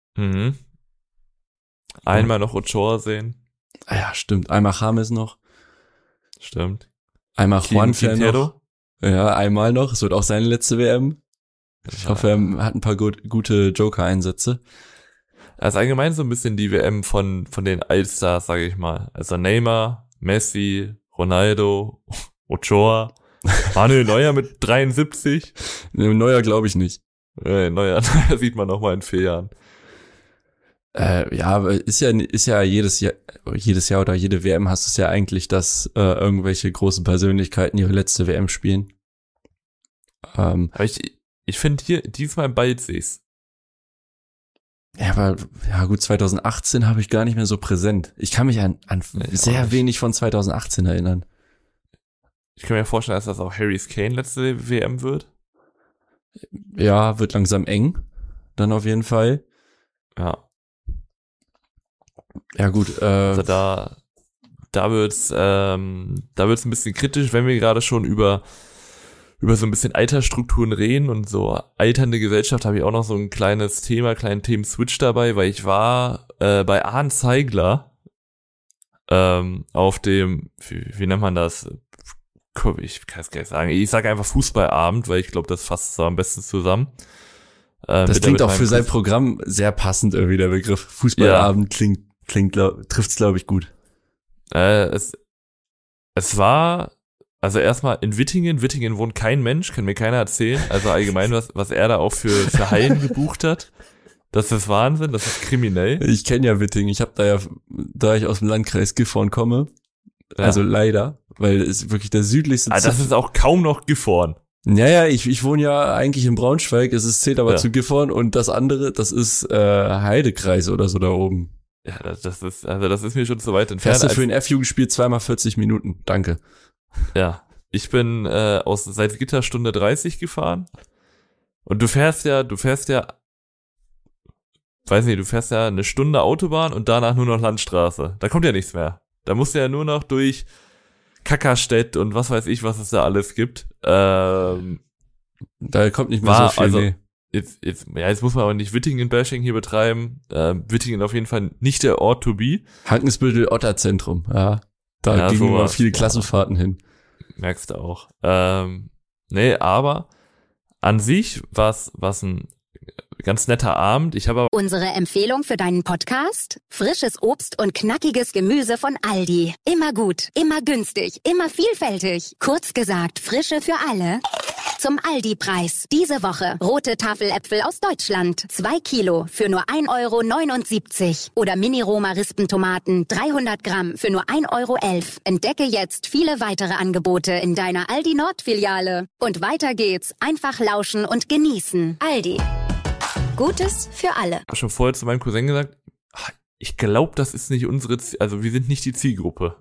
Einmal noch Ochoa sehen. Ah ja, stimmt. Einmal James noch. Stimmt. Einmal Juanfer noch. Ja, einmal noch. Es wird auch seine letzte WM. Ich hoffe, er hat ein paar gute Joker-Einsätze. Also allgemein so ein bisschen die WM von den Allstars, sage ich mal. Also Neymar, Messi, Ronaldo, Ochoa, Manuel Neuer mit 73. Neuer glaube ich nicht. Neuer sieht man noch mal in 4 Jahren. Ja, aber ist ja jedes Jahr oder jede WM hast du es ja eigentlich, dass irgendwelche großen Persönlichkeiten ihre letzte WM spielen. Aber ich finde hier diesmal bald seh's. Ja, aber ja gut, 2018 habe ich gar nicht mehr so präsent. Ich kann mich an sehr wenig von 2018 erinnern. Ich kann mir vorstellen, dass das auch Harry's Kane letzte WM wird. Ja, wird langsam eng. Dann auf jeden Fall. Ja. Ja gut. Also da wird's ein bisschen kritisch, wenn wir gerade schon über so ein bisschen Altersstrukturen reden und so alternde Gesellschaft, habe ich auch noch so ein kleinen Themen-Switch dabei, weil ich war bei Arndt Zeigler auf dem, wie nennt man das? Ich kann es gar nicht sagen. Ich sage einfach Fußballabend, weil ich glaube, das fasst so am besten zusammen. Das klingt auch für sein Programm sehr passend irgendwie, der Begriff. Fußballabend trifft's, glaube ich, gut. Es war Also erstmal in Wittingen wohnt kein Mensch, kann mir keiner erzählen. Also allgemein, was er da auch für Hallen gebucht hat. Das ist Wahnsinn, das ist kriminell. Ich kenne ja Wittingen, ich habe da ich aus dem Landkreis Gifhorn komme, also leider, weil es ist wirklich der südlichste. Also das ist auch kaum noch Gifhorn. Ja, ich wohne ja eigentlich in Braunschweig, zählt aber zu Gifhorn und das andere, das ist Heidekreis oder so da oben. Ja, das ist mir schon zu weit entfernt. Fährst du für ein F-Jugendspiel 2x40 Minuten, danke. Ja, ich bin aus Salzgitter Stunde 30 gefahren und du fährst ja eine Stunde Autobahn und danach nur noch Landstraße. Da kommt ja nichts mehr. Da musst du ja nur noch durch Kackerstedt und was weiß ich, was es da alles gibt. Da kommt nicht mehr so viel. Also, jetzt muss man aber nicht Wittingen-Bashing hier betreiben. Wittingen auf jeden Fall nicht der Ort to be. Hankensbüttel-Otter-Zentrum, ja. Da gingen immer viele Klassenfahrten hin. Merkst du auch. Aber an sich war's ein ganz netter Abend. Ich habe unsere Empfehlung für deinen Podcast? Frisches Obst und knackiges Gemüse von Aldi. Immer gut, immer günstig, immer vielfältig. Kurz gesagt, Frische für alle. Zum Aldi-Preis. Diese Woche rote Tafeläpfel aus Deutschland. 2 Kilo für nur 1,79 €. Oder Mini-Roma-Rispentomaten 300 Gramm für nur 1,11 €. Entdecke jetzt viele weitere Angebote in deiner Aldi-Nord-Filiale. Und weiter geht's. Einfach lauschen und genießen. Aldi. Gutes für alle. Ich habe schon vorher zu meinem Cousin gesagt, ich glaube, das ist nicht also wir sind nicht die Zielgruppe.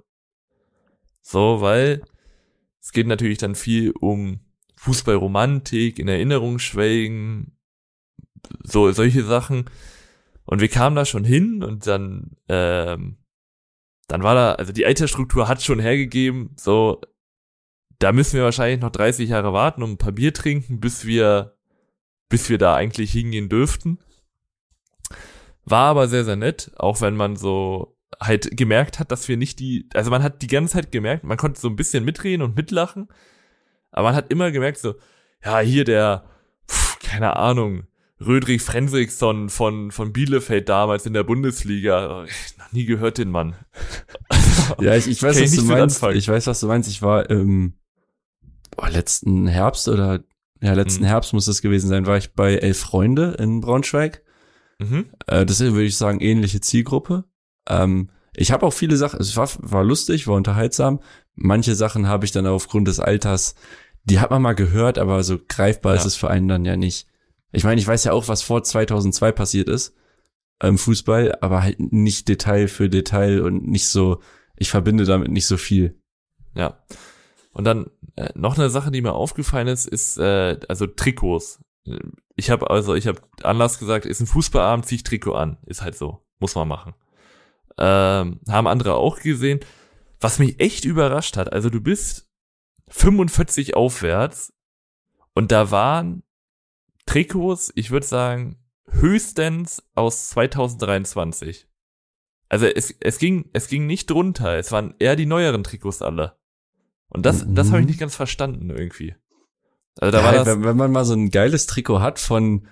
So, weil es geht natürlich dann viel um Fußballromantik, in Erinnerung schwelgen, so solche Sachen. Und wir kamen da schon hin und dann war da, also die Altersstruktur hat schon hergegeben, so, da müssen wir wahrscheinlich noch 30 Jahre warten und ein paar Bier trinken, bis wir da eigentlich hingehen dürften. War aber sehr, sehr nett, auch wenn man so halt gemerkt hat, dass wir nicht also man hat die ganze Zeit gemerkt, man konnte so ein bisschen mitreden und mitlachen, aber man hat immer gemerkt so, ja, hier der, keine Ahnung, Rödrich Frenriksson von Bielefeld damals in der Bundesliga, noch nie gehört den Mann. Ja, ich weiß, was du meinst. Ich weiß, was du meinst. Ich war letzten Herbst Herbst muss es gewesen sein, war ich bei 11 Freunde in Braunschweig. Das ist, würde ich sagen, ähnliche Zielgruppe. Ich habe auch viele Sachen, es war lustig, war unterhaltsam. Manche Sachen habe ich dann aufgrund des Alters, die hat man mal gehört, aber so greifbar ist es für einen dann ja nicht. Ich meine, ich weiß ja auch, was vor 2002 passiert ist im Fußball, aber halt nicht Detail für Detail und nicht so, ich verbinde damit nicht so viel. Ja. Und dann noch eine Sache, die mir aufgefallen ist also Trikots. Ich habe Anlass gesagt, ist ein Fußballabend, zieh ich Trikot an. Ist halt so, muss man machen. Haben andere auch gesehen. Was mich echt überrascht hat, also du bist 45 aufwärts und da waren Trikots, ich würde sagen, höchstens aus 2023. Also es ging nicht drunter, es waren eher die neueren Trikots alle. Und das habe ich nicht ganz verstanden irgendwie. Also da war das, wenn man mal so ein geiles Trikot hat von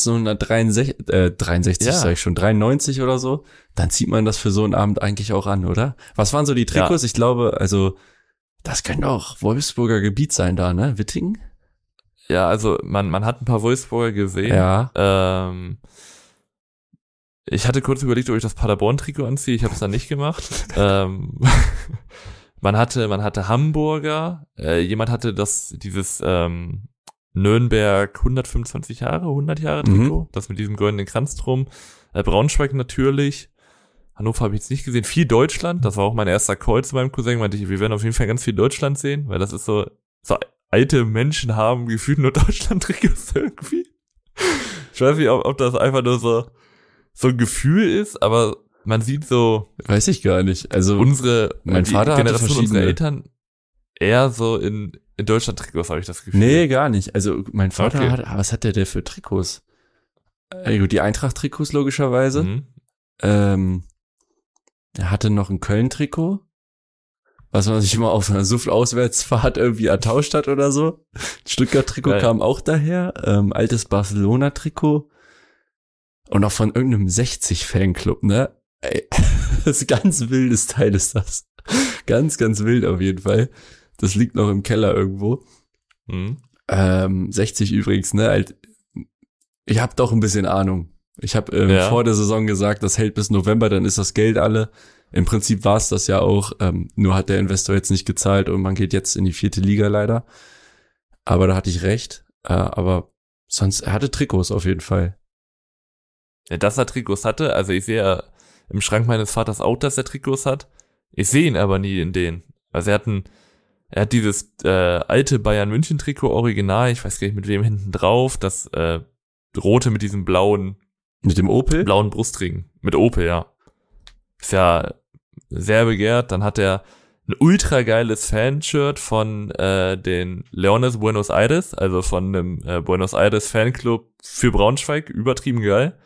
93 oder so, dann zieht man das für so einen Abend eigentlich auch an, oder? Was waren so die Trikots? Ja. Ich glaube, also das könnte auch Wolfsburger Gebiet sein da, ne? Wittingen? Ja, also man hat ein paar Wolfsburger gesehen. Ja. Ich hatte kurz überlegt, ob ich das Paderborn-Trikot anziehe. Ich habe es dann nicht gemacht. Man hatte Hamburger, jemand hatte dieses Nürnberg 100 Jahre Trikot, das mit diesem goldenen Kranz drum. Braunschweig natürlich. Hannover habe ich jetzt nicht gesehen. Viel Deutschland, das war auch mein erster Call zu meinem Cousin. Meinte ich, wir werden auf jeden Fall ganz viel Deutschland sehen, weil das ist so alte Menschen haben gefühlt nur Deutschland-Trikots irgendwie. Ich weiß nicht, ob das einfach nur so ein Gefühl ist, aber man sieht so, weiß ich gar nicht. Also mein Vater Generation unserer Eltern eher so in Deutschland-Trikots, habe ich das Gefühl. Nee, gar nicht. Also mein Vater hat, was hat der für Trikots? Gut, die Eintracht-Trikots logischerweise. Er hatte noch ein Köln-Trikot, was man sich immer auf einer Suff-Auswärtsfahrt irgendwie ertauscht hat oder so. Stuttgart-Trikot kam auch daher. Altes Barcelona-Trikot. Und auch von irgendeinem 60-Fanclub, ne? Ey, das ist ganz wildes Teil ist das. Ganz, ganz wild auf jeden Fall. Das liegt noch im Keller irgendwo. 60 übrigens, ne? Ich habe doch ein bisschen Ahnung. Ich habe vor der Saison gesagt, das hält bis November, dann ist das Geld alle. Im Prinzip war es das ja auch, nur hat der Investor jetzt nicht gezahlt und man geht jetzt in die 4. Liga leider. Aber da hatte ich recht. Aber sonst, er hatte Trikots auf jeden Fall. Ja, dass er Trikots hatte, also ich sehe ja im Schrank meines Vaters auch, dass er Trikots hat. Ich sehe ihn aber nie in denen. Also er hat dieses alte Bayern-München-Trikot original, ich weiß gar nicht mit wem hinten drauf, das rote mit diesem blauen. Mit dem Opel? Blauen Brustring. Mit Opel, ja. Ist ja sehr begehrt. Dann hat er ein ultra geiles Fanshirt von den Leones Buenos Aires, also von einem Buenos Aires Fanclub für Braunschweig. Übertrieben geil.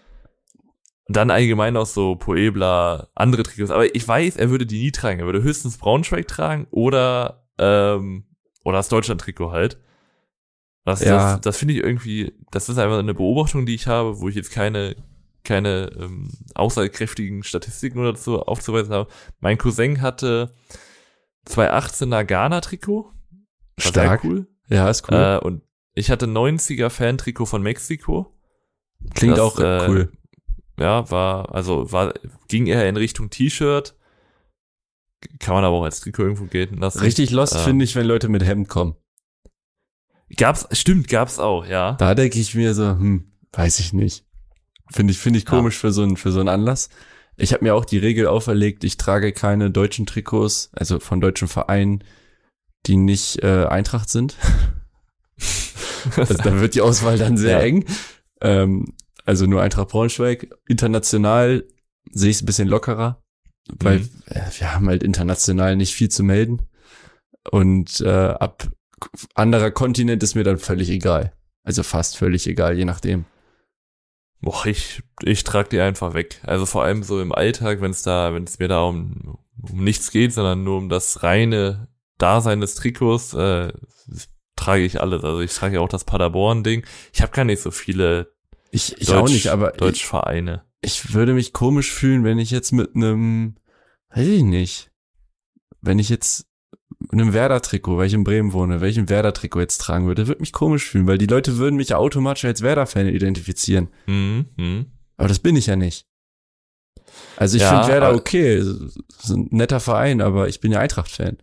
Und dann allgemein auch so Puebla, andere Trikots. Aber ich weiß, er würde die nie tragen. Er würde höchstens Braunschweig tragen oder das Deutschland-Trikot halt. Das finde ich irgendwie, das ist einfach eine Beobachtung, die ich habe, wo ich jetzt keine aussagekräftigen Statistiken oder so aufzuweisen habe. Mein Cousin hatte 218er Ghana-Trikot. Stark. Sehr cool. Ja, ist cool. Und ich hatte 90er Fan-Trikot von Mexiko. Klingt auch cool. Ja, ging eher in Richtung T-Shirt. Kann man aber auch als Trikot irgendwo gelten lassen. Richtig lost finde ich, wenn Leute mit Hemd kommen. Gab's auch, ja. Da denke ich mir so, weiß ich nicht. Finde ich komisch für so einen Anlass. Ich habe mir auch die Regel auferlegt, ich trage keine deutschen Trikots, also von deutschen Vereinen, die nicht Eintracht sind. Also da wird die Auswahl dann sehr eng. Also nur Eintracht Braunschweig. International sehe ich es ein bisschen lockerer, weil wir haben halt international nicht viel zu melden. Und ab anderer Kontinent ist mir dann völlig egal. Also fast völlig egal, je nachdem. Boah, ich trage die einfach weg. Also vor allem so im Alltag, wenn es mir da um nichts geht, sondern nur um das reine Dasein des Trikots, trage ich alles. Also ich trage ja auch das Paderborn-Ding. Ich habe gar nicht so viele deutsche Vereine. Ich würde mich komisch fühlen, wenn ich jetzt mit einem, weiß ich nicht, wenn ich jetzt einem Werder-Trikot, weil ich in Bremen wohne, welchen Werder-Trikot jetzt tragen würde, würde mich komisch fühlen, weil die Leute würden mich ja automatisch als Werder-Fan identifizieren. Aber das bin ich ja nicht. Also ich finde Werder okay, ist ein netter Verein, aber ich bin ja Eintracht-Fan.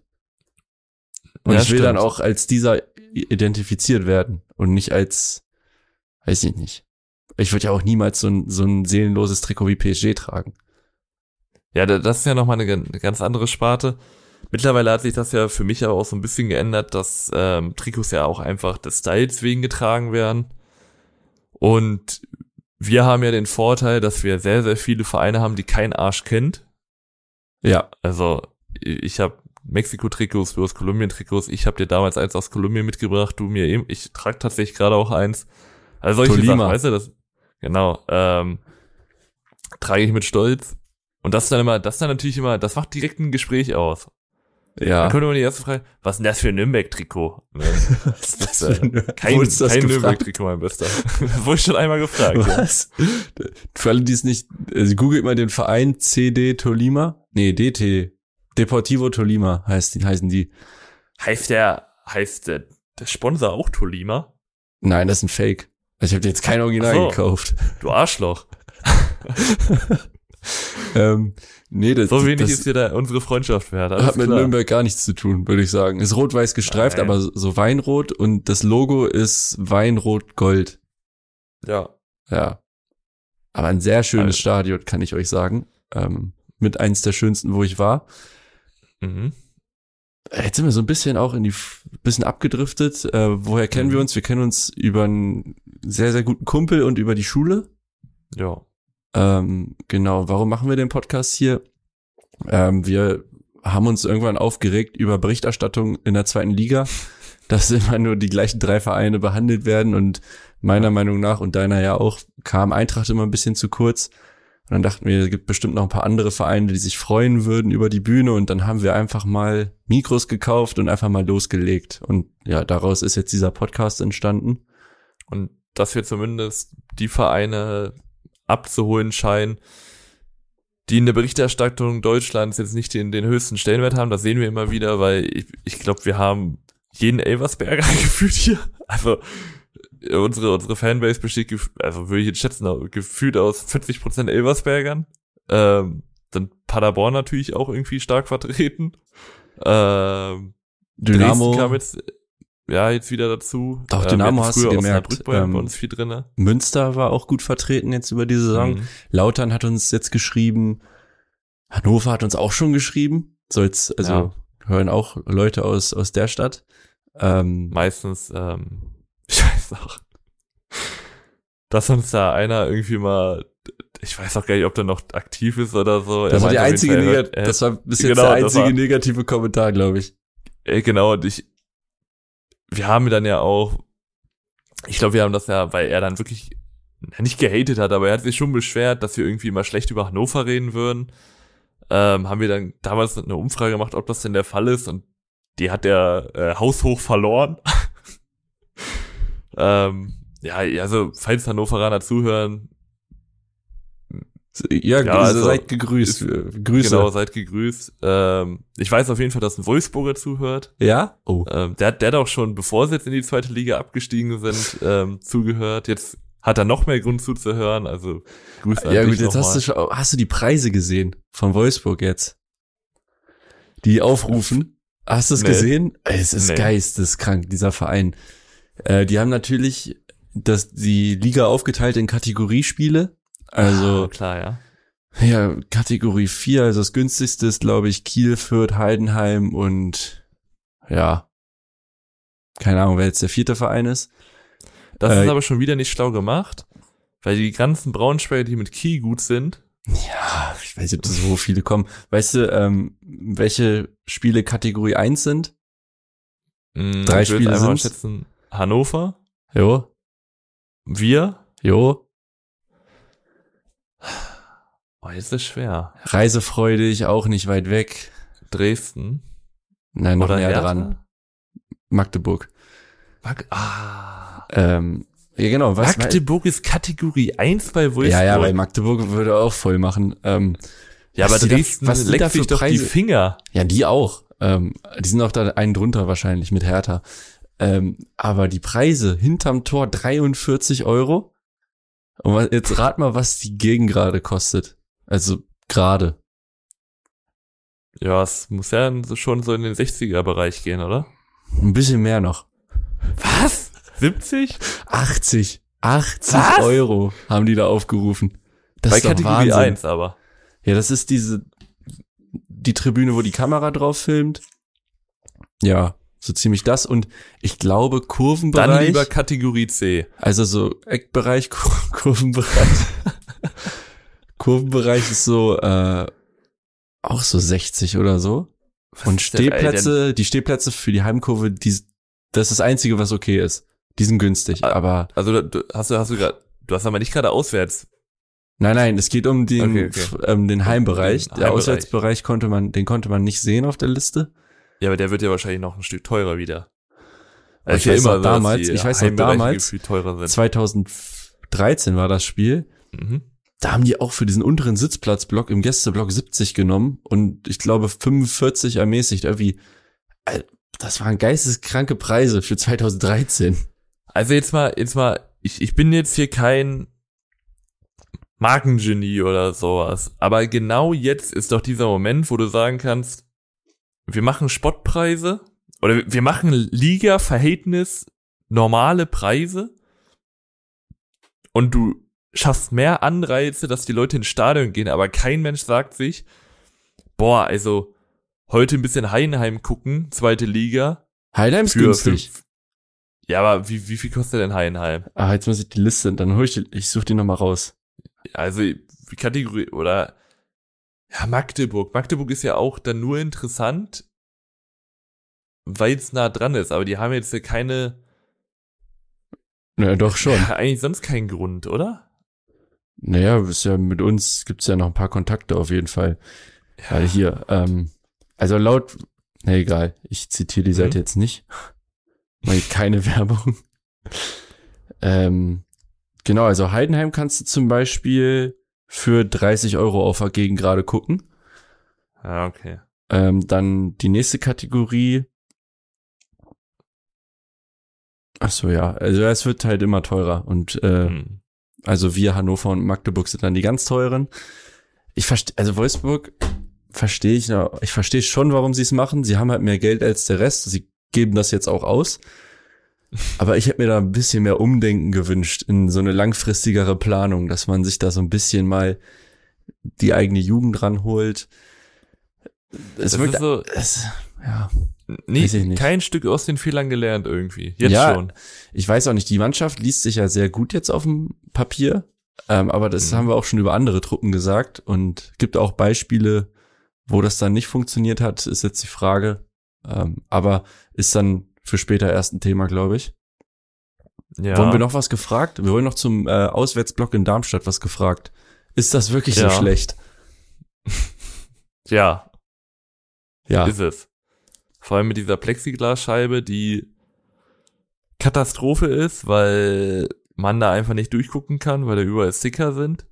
Und ich will dann auch als dieser identifiziert werden und nicht als, weiß ich nicht. Ich würde ja auch niemals so ein seelenloses Trikot wie PSG tragen. Ja, das ist ja nochmal eine ganz andere Sparte. Mittlerweile hat sich das ja für mich aber auch so ein bisschen geändert, dass Trikots ja auch einfach des Styles wegen getragen werden. Und wir haben ja den Vorteil, dass wir sehr, sehr viele Vereine haben, die kein Arsch kennt. Ja. Also ich habe Mexiko-Trikots, du hast Kolumbien-Trikots. Ich habe dir damals eins aus Kolumbien mitgebracht, du mir eben. Ich trage tatsächlich gerade auch eins. Also solche Sachen, weißt du, das genau. Trage ich mit Stolz. Und das dann natürlich immer, das macht direkt ein Gespräch aus. Ja. Dann könnte man die erste Frage, was ist denn das für ein Nürnberg-Trikot? Kein Nürnberg-Trikot, mein Bester. Das wurde ich schon einmal gefragt. Was? Ja. Für alle, die es nicht, googelt mal den Verein CD Tolima. Nee, DT. Deportivo Tolima heißen die. Heißt der Sponsor auch Tolima? Nein, das ist ein Fake. Also ich habe dir jetzt kein Original gekauft. Du Arschloch. Nee, so wenig ist dir da unsere Freundschaft wert. Hat mit Nürnberg gar nichts zu tun, würde ich sagen. Ist rot-weiß gestreift, aber so Weinrot und das Logo ist Weinrot-Gold. Ja. Ja. Aber ein sehr schönes Stadion, kann ich euch sagen. Mit eins der schönsten, wo ich war. Jetzt sind wir so ein bisschen auch bisschen abgedriftet. Woher kennen wir uns? Wir kennen uns über einen sehr, sehr guten Kumpel und über die Schule. Ja. Genau, warum machen wir den Podcast hier? Wir haben uns irgendwann aufgeregt über Berichterstattung in der 2. Liga, dass immer nur die gleichen 3 Vereine behandelt werden und meiner Meinung nach und deiner ja auch kam Eintracht immer ein bisschen zu kurz. Und dann dachten wir, es gibt bestimmt noch ein paar andere Vereine, die sich freuen würden über die Bühne und dann haben wir einfach mal Mikros gekauft und einfach mal losgelegt. Und ja, daraus ist jetzt dieser Podcast entstanden. Und dass wir zumindest die Vereine abzuholen scheinen, die in der Berichterstattung Deutschlands jetzt nicht den höchsten Stellenwert haben. Das sehen wir immer wieder, weil ich glaube, wir haben jeden Elversberger gefühlt hier. Also unsere Fanbase besteht, also würde ich jetzt schätzen, gefühlt aus 40% Elversbergern. Dann Paderborn natürlich auch irgendwie stark vertreten. Dynamo Dresden kam jetzt wieder dazu. Doch, Dynamo hast du gemerkt. Bei uns viel drinne. Münster war auch gut vertreten jetzt über die Saison. Lautern hat uns jetzt geschrieben. Hannover hat uns auch schon geschrieben. Hören auch Leute aus der Stadt. Meistens, ich weiß auch, dass uns da einer irgendwie mal, ich weiß auch gar nicht, ob der noch aktiv ist oder so. Das war der einzige negative Kommentar, glaube ich. Genau, und wir haben dann ja auch, ich glaube, wir haben das ja, weil er dann wirklich nicht gehatet hat, aber er hat sich schon beschwert, dass wir irgendwie immer schlecht über Hannover reden würden. Haben wir dann damals eine Umfrage gemacht, ob das denn der Fall ist, und die hat er haushoch verloren. Also falls Hannoveraner zuhören, seid gegrüßt. Grüße. Genau, seid gegrüßt. Ich weiß auf jeden Fall, dass ein Wolfsburger zuhört. Ja? Oh. Der hat auch schon, bevor sie jetzt in die 2. Liga abgestiegen sind, zugehört. Jetzt hat er noch mehr Grund zuzuhören, also Grüße an dich. Ja gut, jetzt hast du die Preise gesehen von Wolfsburg jetzt? Die aufrufen. Hast du es gesehen? Es ist geisteskrank, dieser Verein. Die haben natürlich die Liga aufgeteilt in Kategoriespiele. Also klar, ja. Ja, Kategorie 4, also das günstigste ist, glaube ich, Kiel, Fürth, Heidenheim und ja, keine Ahnung, wer jetzt der 4. Verein ist. Das ist aber schon wieder nicht schlau gemacht, weil die ganzen Braunschweiger, die mit Kiel gut sind. Ja, ich weiß nicht, ob das so viele kommen. Weißt du, welche Spiele Kategorie 1 sind? 3 Spiele sind schätzen. Hannover. Jo. Wir. Jo. Oh, jetzt ist schwer. Reisefreudig, auch nicht weit weg. Dresden. Nein, noch oder näher Hertha? dran. Magdeburg. Ja, genau. Magdeburg ist Kategorie 1 bei Wolfsburg. Ja, weil Magdeburg würde auch voll machen. Ja, aber Dresden leckt sich doch die Finger. Ja, die auch. Die sind auch da einen drunter wahrscheinlich mit Hertha. Aber die Preise hinterm Tor 43 €. Und jetzt rat mal, was die Gegengrade kostet. Also gerade. Ja, es muss ja schon so in den 60er-Bereich gehen, oder? Ein bisschen mehr noch. Was? 70? 80 Was? € haben die da aufgerufen. Das bei ist doch Kategorie Wahnsinn. 1 aber. Ja, das ist die Tribüne, wo die Kamera drauf filmt. Ja, so ziemlich das. Und ich glaube, Kurvenbereich. Dann lieber Kategorie C. Also so Eckbereich, Kurvenbereich. Kurvenbereich ist so, auch so 60 oder so. Und Stehplätze, die Stehplätze für die Heimkurve, das ist das Einzige, was okay ist. Die sind günstig, aber. Also du hast aber nicht gerade auswärts. Nein, es geht um den Heimbereich. Den Der Heimbereich. Auswärtsbereich konnte man nicht sehen auf der Liste. Ja, aber der wird ja wahrscheinlich noch ein Stück teurer wieder. Ich weiß noch damals, gefühlt teurer sind. 2013 war das Spiel. Mhm. Da haben die auch für diesen unteren Sitzplatzblock im Gästeblock 70 genommen und ich glaube 45 ermäßigt. Irgendwie, das waren geisteskranke Preise für 2013. Also jetzt mal, ich bin jetzt hier kein Markengenie oder sowas, aber genau jetzt ist doch dieser Moment, wo du sagen kannst, wir machen Spottpreise oder wir machen Liga-Verhältnis normale Preise und du schaffst mehr Anreize, dass die Leute ins Stadion gehen, aber kein Mensch sagt sich, boah, also heute ein bisschen Heidenheim gucken, 2. Liga. Heidenheim ist günstig. Ja, aber wie viel kostet denn Heidenheim? Jetzt muss ich die Liste, dann ich suche die nochmal raus. Also die Kategorie oder ja, Magdeburg. Magdeburg ist ja auch dann nur interessant, weil es nah dran ist, aber die haben jetzt ja keine. Naja, doch schon. Ja, eigentlich sonst keinen Grund, oder? Naja, ist ja mit uns gibt's ja noch ein paar Kontakte auf jeden Fall. Ja. Weil hier, also egal, ich zitiere die Seite jetzt nicht. Weil keine Werbung. Genau, also Heidenheim kannst du zum Beispiel für 30 € auf dagegen gerade gucken. Ja, okay. Dann die nächste Kategorie. Ach so, ja. Also es wird halt immer teurer. Und also wir, Hannover und Magdeburg sind dann die ganz teuren. Ich verstehe, also Wolfsburg verstehe ich noch. Ich verstehe schon, warum sie es machen. Sie haben halt mehr Geld als der Rest. Sie geben das jetzt auch aus. Aber ich hätte mir da ein bisschen mehr Umdenken gewünscht in so eine langfristigere Planung, dass man sich da so ein bisschen mal die eigene Jugend ranholt. Es wirkt so, kein Stück aus den Fehlern gelernt irgendwie. Jetzt schon. Ich weiß auch nicht, die Mannschaft liest sich ja sehr gut jetzt auf dem Papier, aber das haben wir auch schon über andere Truppen gesagt und gibt auch Beispiele, wo das dann nicht funktioniert hat, ist jetzt die Frage. Aber ist dann für später erst ein Thema, glaube ich. Ja. Wurden wir noch was gefragt? Wir wurden noch zum Auswärtsblock in Darmstadt was gefragt. Ist das wirklich so schlecht? Ja. Ist es. Vor allem mit dieser Plexiglasscheibe, die Katastrophe ist, weil man da einfach nicht durchgucken kann, weil da überall Sticker sind.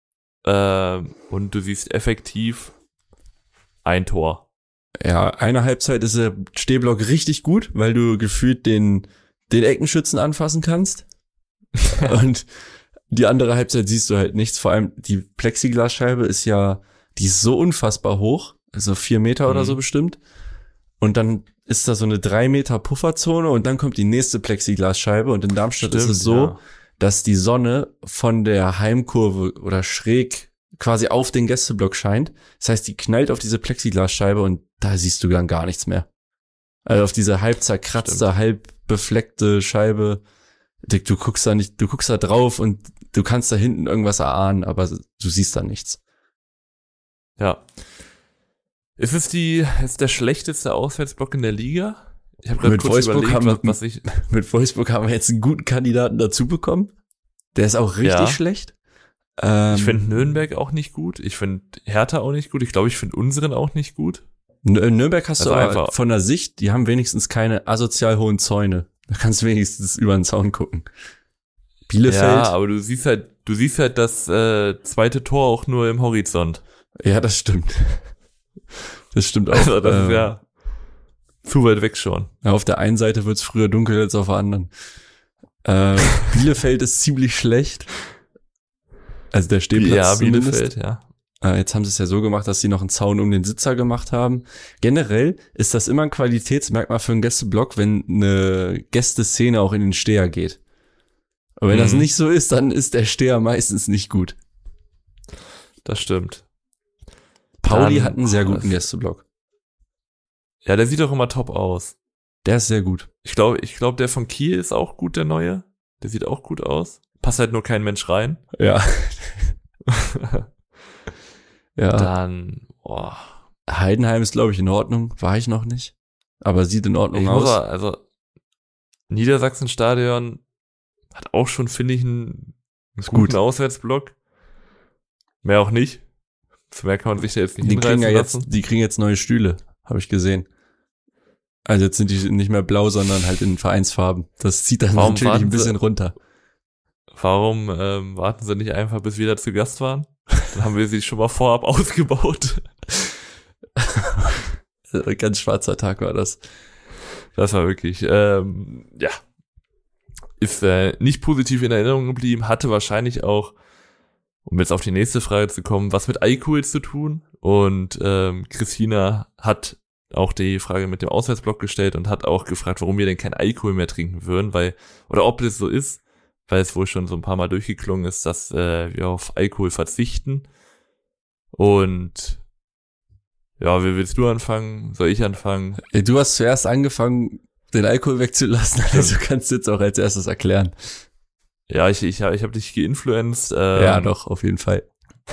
Und du siehst effektiv ein Tor. Ja, eine Halbzeit ist der Stehblock richtig gut, weil du gefühlt den Eckenschützen anfassen kannst. Und die andere Halbzeit siehst du halt nichts. Vor allem die Plexiglasscheibe die ist so unfassbar hoch, also 4 Meter oder so bestimmt. Und dann ist da so eine 3 Meter Pufferzone und dann kommt die nächste Plexiglasscheibe. Und in Darmstadt ist es so, dass die Sonne von der Heimkurve oder schräg quasi auf den Gästeblock scheint. Das heißt, die knallt auf diese Plexiglasscheibe und da siehst du dann gar nichts mehr. Also auf diese halb zerkratzte, halb befleckte Scheibe. Du guckst da drauf und du kannst da hinten irgendwas erahnen, aber du siehst da nichts. Ja. Ist der schlechteste Auswärtsblock in der Liga? Ich habe gerade kurz überlegt, mit Wolfsburg haben wir jetzt einen guten Kandidaten dazu bekommen. Der ist auch richtig schlecht. Ich finde Nürnberg auch nicht gut. Ich finde Hertha auch nicht gut. Ich glaube, ich finde unseren auch nicht gut. Nürnberg hast du aber von der Sicht, die haben wenigstens keine asozial hohen Zäune. Da kannst du wenigstens über den Zaun gucken. Bielefeld. Ja, aber du siehst halt das zweite Tor auch nur im Horizont. Ja, das stimmt. Das stimmt auch. Also das ist ja zu weit weg schon. Ja, auf der einen Seite wird's früher dunkel als auf der anderen. Bielefeld ist ziemlich schlecht. Also der Stehplatz Bielefeld, ja. Jetzt haben sie es ja so gemacht, dass sie noch einen Zaun um den Sitzer gemacht haben. Generell ist das immer ein Qualitätsmerkmal für einen Gästeblock, wenn eine Gästeszene auch in den Steher geht. Und wenn das nicht so ist, dann ist der Steher meistens nicht gut. Das stimmt. Pauli hat einen sehr guten Gästeblock. Ja, der sieht doch immer top aus. Der ist sehr gut. Ich glaube, der von Kiel ist auch gut, der neue. Der sieht auch gut aus. Passt halt nur kein Mensch rein. Ja. Ja. Dann, Heidenheim ist, glaube ich, in Ordnung. War ich noch nicht. Aber sieht in Ordnung aus. Also, Niedersachsen-Stadion hat auch schon, finde ich, einen guten Auswärtsblock. Mehr auch nicht. Zu mehr kann man sich da jetzt nicht hinreißen lassen. Die kriegen jetzt neue Stühle, habe ich gesehen. Also jetzt sind die nicht mehr blau, sondern halt in Vereinsfarben. Das zieht dann natürlich ein bisschen runter. Warum warten sie nicht einfach, bis wir da zu Gast waren? Dann haben wir sie schon mal vorab ausgebaut. Ein ganz schwarzer Tag war das. Das war wirklich, ist nicht positiv in Erinnerung geblieben, hatte wahrscheinlich auch, um jetzt auf die nächste Frage zu kommen, was mit Alkohol zu tun. Und Christina hat auch die Frage mit dem Auswärtsblock gestellt und hat auch gefragt, warum wir denn kein Alkohol mehr trinken würden, oder ob das so ist, weil es wohl schon so ein paar Mal durchgeklungen ist, dass wir auf Alkohol verzichten. Und ja, wie willst du anfangen? Soll ich anfangen? Du hast zuerst angefangen, den Alkohol wegzulassen, also kannst du jetzt auch als erstes erklären. Ja, ich hab dich geinfluenced. Ja, doch, auf jeden Fall.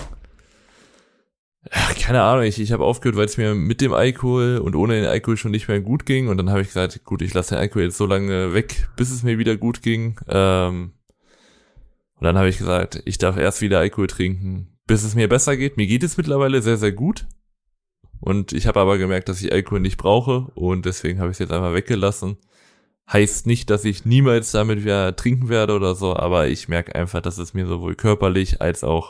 Ja, keine Ahnung, ich habe aufgehört, weil es mir mit dem Alkohol und ohne den Alkohol schon nicht mehr gut ging. Und dann habe ich gesagt, gut, ich lasse den Alkohol jetzt so lange weg, bis es mir wieder gut ging. Und dann habe ich gesagt, ich darf erst wieder Alkohol trinken, bis es mir besser geht. Mir geht es mittlerweile sehr, sehr gut. Und ich habe aber gemerkt, dass ich Alkohol nicht brauche. Und deswegen habe ich es jetzt einmal weggelassen. Heißt nicht, dass ich niemals damit wieder trinken werde oder so. Aber ich merke einfach, dass es mir sowohl körperlich als auch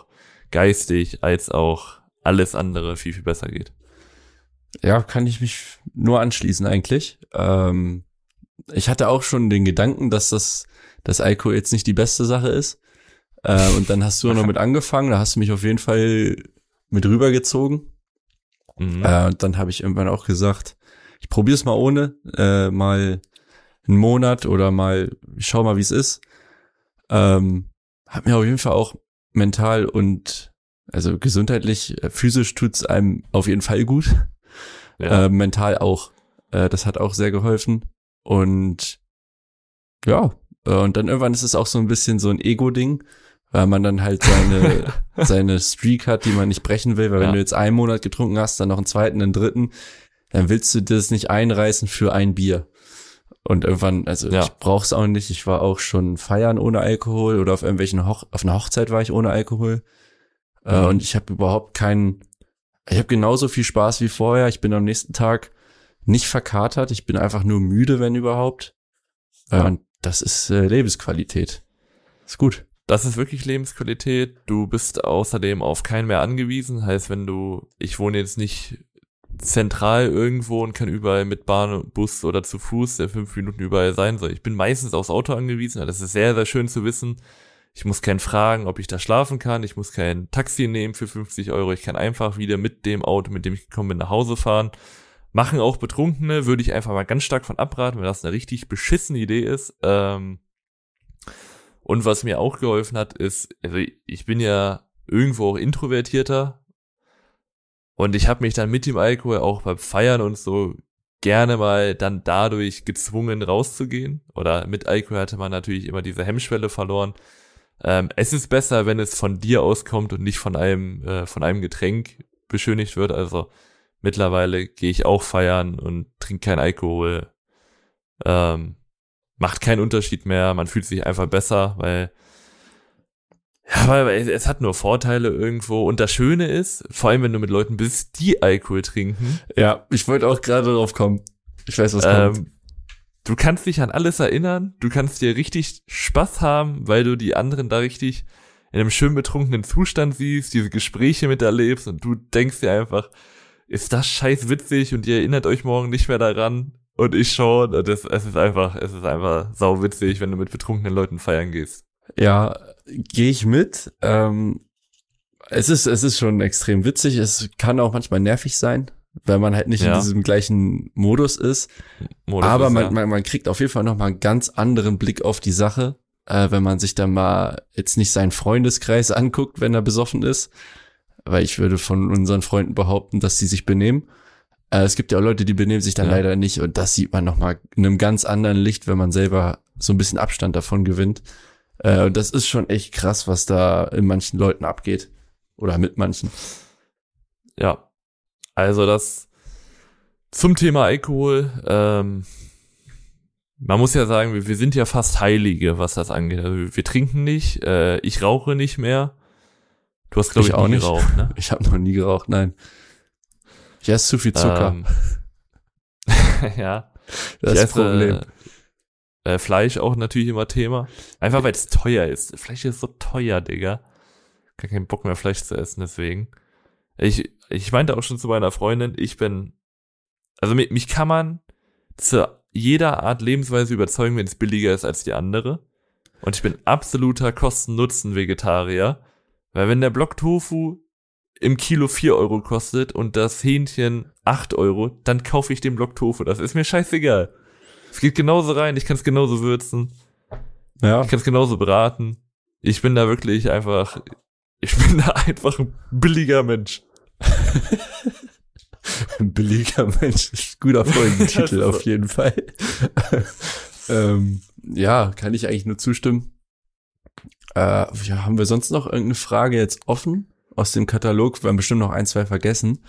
geistig als auch alles andere viel, viel besser geht. Ja, kann ich mich nur anschließen eigentlich. Ich hatte auch schon den Gedanken, dass Alkohol jetzt nicht die beste Sache ist. Und dann hast du noch mit angefangen, da hast du mich auf jeden Fall mit rübergezogen. Und dann habe ich irgendwann auch gesagt, ich probiere es mal ohne, mal einen Monat oder mal, ich schau mal, wie es ist. Hat mir auf jeden Fall auch mental und also gesundheitlich, physisch tut's einem auf jeden Fall gut. Ja. Mental auch. Das hat auch sehr geholfen. Und ja, und dann irgendwann ist es auch so ein bisschen so ein Ego-Ding, weil man dann halt seine Streak hat, die man nicht brechen will, weil wenn du jetzt einen Monat getrunken hast, dann noch einen zweiten, einen dritten, dann willst du das nicht einreißen für ein Bier. Und irgendwann, also ich brauch's auch nicht, ich war auch schon feiern ohne Alkohol oder auf irgendwelchen auf einer Hochzeit war ich ohne Alkohol. Und ich habe ich habe genauso viel Spaß wie vorher, ich bin am nächsten Tag nicht verkatert, ich bin einfach nur müde, wenn überhaupt. Und das ist Lebensqualität. Ist gut. Das ist wirklich Lebensqualität. Du bist außerdem auf keinen mehr angewiesen. Heißt, ich wohne jetzt nicht zentral irgendwo und kann überall mit Bahn, Bus oder zu Fuß 5 Minuten überall sein soll. Ich bin meistens aufs Auto angewiesen. Das ist sehr, sehr schön zu wissen. Ich muss keinen fragen, ob ich da schlafen kann. Ich muss kein Taxi nehmen für 50 €. Ich kann einfach wieder mit dem Auto, mit dem ich gekommen bin, nach Hause fahren. Machen auch Betrunkene, würde ich einfach mal ganz stark von abraten, wenn das eine richtig beschissene Idee ist. Und was mir auch geholfen hat, ist, also ich bin ja irgendwo auch introvertierter und ich habe mich dann mit dem Alkohol auch beim Feiern und so gerne mal dann dadurch gezwungen rauszugehen. Oder mit Alkohol hatte man natürlich immer diese Hemmschwelle verloren. Es ist besser, wenn es von dir auskommt und nicht von einem Getränk beschönigt wird. Also mittlerweile gehe ich auch feiern und trinke keinen Alkohol. Macht keinen Unterschied mehr, man fühlt sich einfach besser, weil es hat nur Vorteile irgendwo. Und das Schöne ist, vor allem wenn du mit Leuten bist, die Alkohol trinken. Ja, ich wollte auch gerade drauf kommen. Ich weiß, was kommt. Du kannst dich an alles erinnern, du kannst dir richtig Spaß haben, weil du die anderen da richtig in einem schön betrunkenen Zustand siehst, diese Gespräche miterlebst und du denkst dir einfach, ist das scheiß witzig und ihr erinnert euch morgen nicht mehr daran. Und ich schon, es ist einfach sau witzig, wenn du mit betrunkenen Leuten feiern gehst. Ja, gehe ich mit. Es ist schon extrem witzig. Es kann auch manchmal nervig sein, weil man halt nicht in diesem gleichen Modus ist. Aber man kriegt auf jeden Fall nochmal einen ganz anderen Blick auf die Sache, wenn man sich dann mal jetzt nicht seinen Freundeskreis anguckt, wenn er besoffen ist. Weil ich würde von unseren Freunden behaupten, dass sie sich benehmen. Es gibt ja auch Leute, die benehmen sich dann leider nicht und das sieht man nochmal in einem ganz anderen Licht, wenn man selber so ein bisschen Abstand davon gewinnt. Und das ist schon echt krass, was da in manchen Leuten abgeht. Oder mit manchen. Ja, also das zum Thema Alkohol. Man muss ja sagen, wir sind ja fast Heilige, was das angeht. Also wir trinken nicht, ich rauche nicht mehr. Du hast, glaube ich, nie geraucht, ne? Ich habe noch nie geraucht, nein. Ich esse zu viel Zucker. Ja. Das ist das Problem. Fleisch auch natürlich immer Thema. Einfach weil es teuer ist. Fleisch ist so teuer, Digga. Gar keinen Bock mehr Fleisch zu essen, deswegen. Ich meinte auch schon zu meiner Freundin, mich kann man zu jeder Art Lebensweise überzeugen, wenn es billiger ist als die andere. Und ich bin absoluter Kosten-Nutzen-Vegetarier. Weil wenn der Block Tofu im Kilo 4 € kostet und das Hähnchen 8 €, dann kaufe ich den Block Tofu. Das ist mir scheißegal. Es geht genauso rein, ich kann es genauso würzen. Ja. Ich kann es genauso braten. Ich bin da einfach ein billiger Mensch. Ein billiger Mensch, guter Folgentitel auf jeden Fall. Ja, kann ich eigentlich nur zustimmen. Haben wir sonst noch irgendeine Frage jetzt offen aus dem Katalog? Wir haben bestimmt noch 1, 2 vergessen.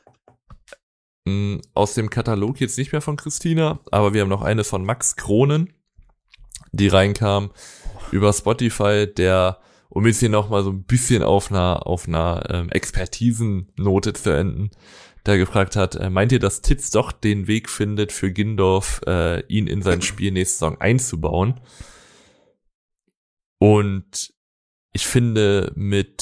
Aus dem Katalog jetzt nicht mehr von Christina, aber wir haben noch eine von Max Kronen, die reinkam über Spotify, der, um jetzt hier noch mal so ein bisschen auf einer Expertisennote zu enden, der gefragt hat, meint ihr, dass Titz doch den Weg findet für Gindorf, ihn in sein Spiel nächste Saison einzubauen? Und ich finde, mit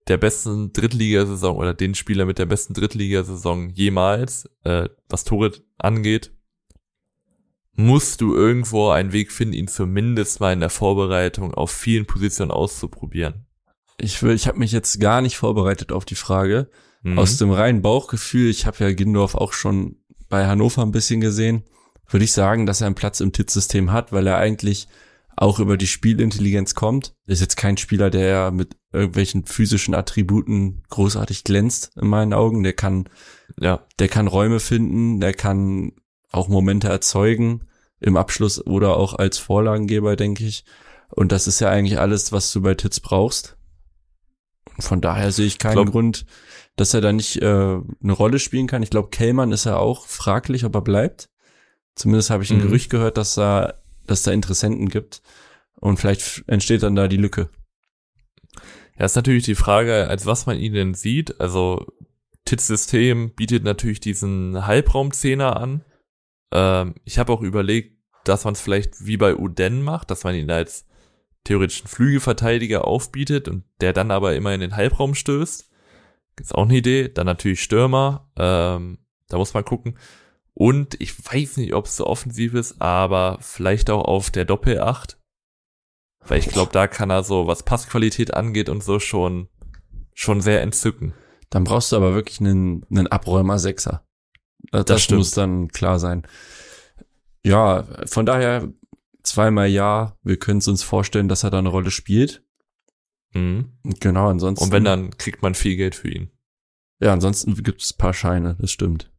der besten Drittligasaison oder den Spieler mit der besten Drittligasaison jemals, was Tore angeht, musst du irgendwo einen Weg finden, ihn zumindest mal in der Vorbereitung auf vielen Positionen auszuprobieren. Ich habe mich jetzt gar nicht vorbereitet auf die Frage. Aus dem reinen Bauchgefühl, ich habe ja Gindorf auch schon bei Hannover ein bisschen gesehen, würde ich sagen, dass er einen Platz im TIT-System hat, weil er eigentlich auch über die Spielintelligenz kommt. Ist jetzt kein Spieler, der mit irgendwelchen physischen Attributen großartig glänzt, in meinen Augen. Der kann Räume finden, der kann auch Momente erzeugen, im Abschluss oder auch als Vorlagengeber, denke ich. Und das ist ja eigentlich alles, was du bei TITS brauchst. Und von daher sehe ich keinen Grund, dass er da nicht eine Rolle spielen kann. Ich glaube, Kellmann ist ja auch fraglich, ob er bleibt. Zumindest habe ich ein Gerücht gehört, dass da Interessenten gibt. Und vielleicht entsteht dann da die Lücke. Ja, ist natürlich die Frage, als was man ihn denn sieht. Also TIT-System bietet natürlich diesen Halbraumzehner an. Ich habe auch überlegt, dass man es vielleicht wie bei Uden macht, dass man ihn als theoretischen Flügelverteidiger aufbietet und der dann aber immer in den Halbraum stößt. Ist auch eine Idee. Dann natürlich Stürmer. Da muss man gucken. Und ich weiß nicht, ob es so offensiv ist, aber vielleicht auch auf der Doppel-8. Weil ich glaube, da kann er so, was Passqualität angeht und so, schon sehr entzücken. Dann brauchst du aber wirklich einen Abräumer-Sechser. Das muss dann klar sein. Ja, von daher zweimal ja. Wir können es uns vorstellen, dass er da eine Rolle spielt. Genau, ansonsten. Und wenn, dann kriegt man viel Geld für ihn. Ja, ansonsten gibt es ein paar Scheine, das stimmt.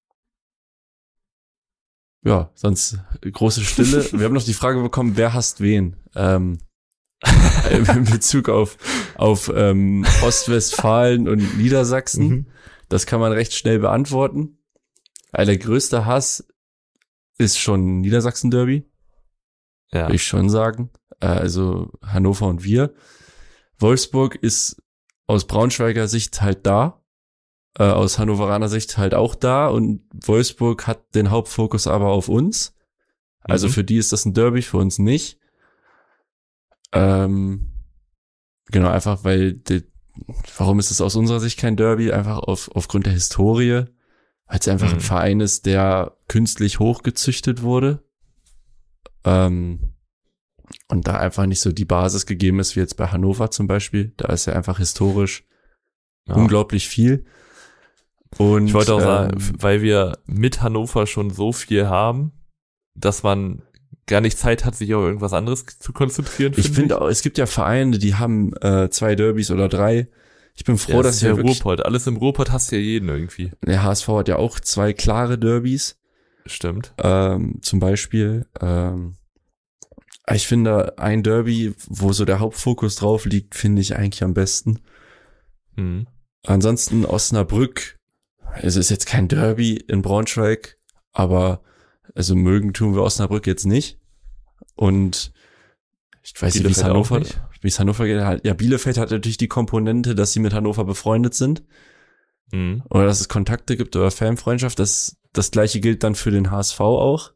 Ja, sonst große Stille. Wir haben noch die Frage bekommen, wer hasst wen? In Bezug auf Ostwestfalen und Niedersachsen. Das kann man recht schnell beantworten. Weil der größte Hass ist schon Niedersachsen-Derby. Ja. Will ich schon sagen. Also Hannover und wir. Wolfsburg ist aus Braunschweiger Sicht halt da. Aus Hannoveraner Sicht halt auch da. Und Wolfsburg hat den Hauptfokus aber auf uns. Also für die ist das ein Derby, für uns nicht. Genau, einfach weil, warum ist es aus unserer Sicht kein Derby? Einfach aufgrund der Historie. Weil es einfach ein Verein ist, der künstlich hochgezüchtet wurde. Und da einfach nicht so die Basis gegeben ist, wie jetzt bei Hannover zum Beispiel. Da ist ja einfach historisch unglaublich viel. Und ich wollte auch sagen, weil wir mit Hannover schon so viel haben, dass man gar nicht Zeit hat, sich auf irgendwas anderes zu konzentrieren. Ich finde auch, es gibt ja Vereine, die haben 2 Derbys oder 3. Ich bin froh, dass wir Ruhrpott. Alles im Ruhrpott hast du ja jeden irgendwie. Der HSV hat ja auch 2 klare Derbys. Stimmt. Zum Beispiel. Ich finde, ein Derby, wo so der Hauptfokus drauf liegt, finde ich eigentlich am besten. Ansonsten Osnabrück. Es ist jetzt kein Derby in Braunschweig, aber also mögen tun wir Osnabrück jetzt nicht. Und ich weiß nicht, wie es Hannover geht. Halt, ja, Bielefeld hat natürlich die Komponente, dass sie mit Hannover befreundet sind. Oder dass es Kontakte gibt oder Fanfreundschaft. Das Gleiche gilt dann für den HSV auch.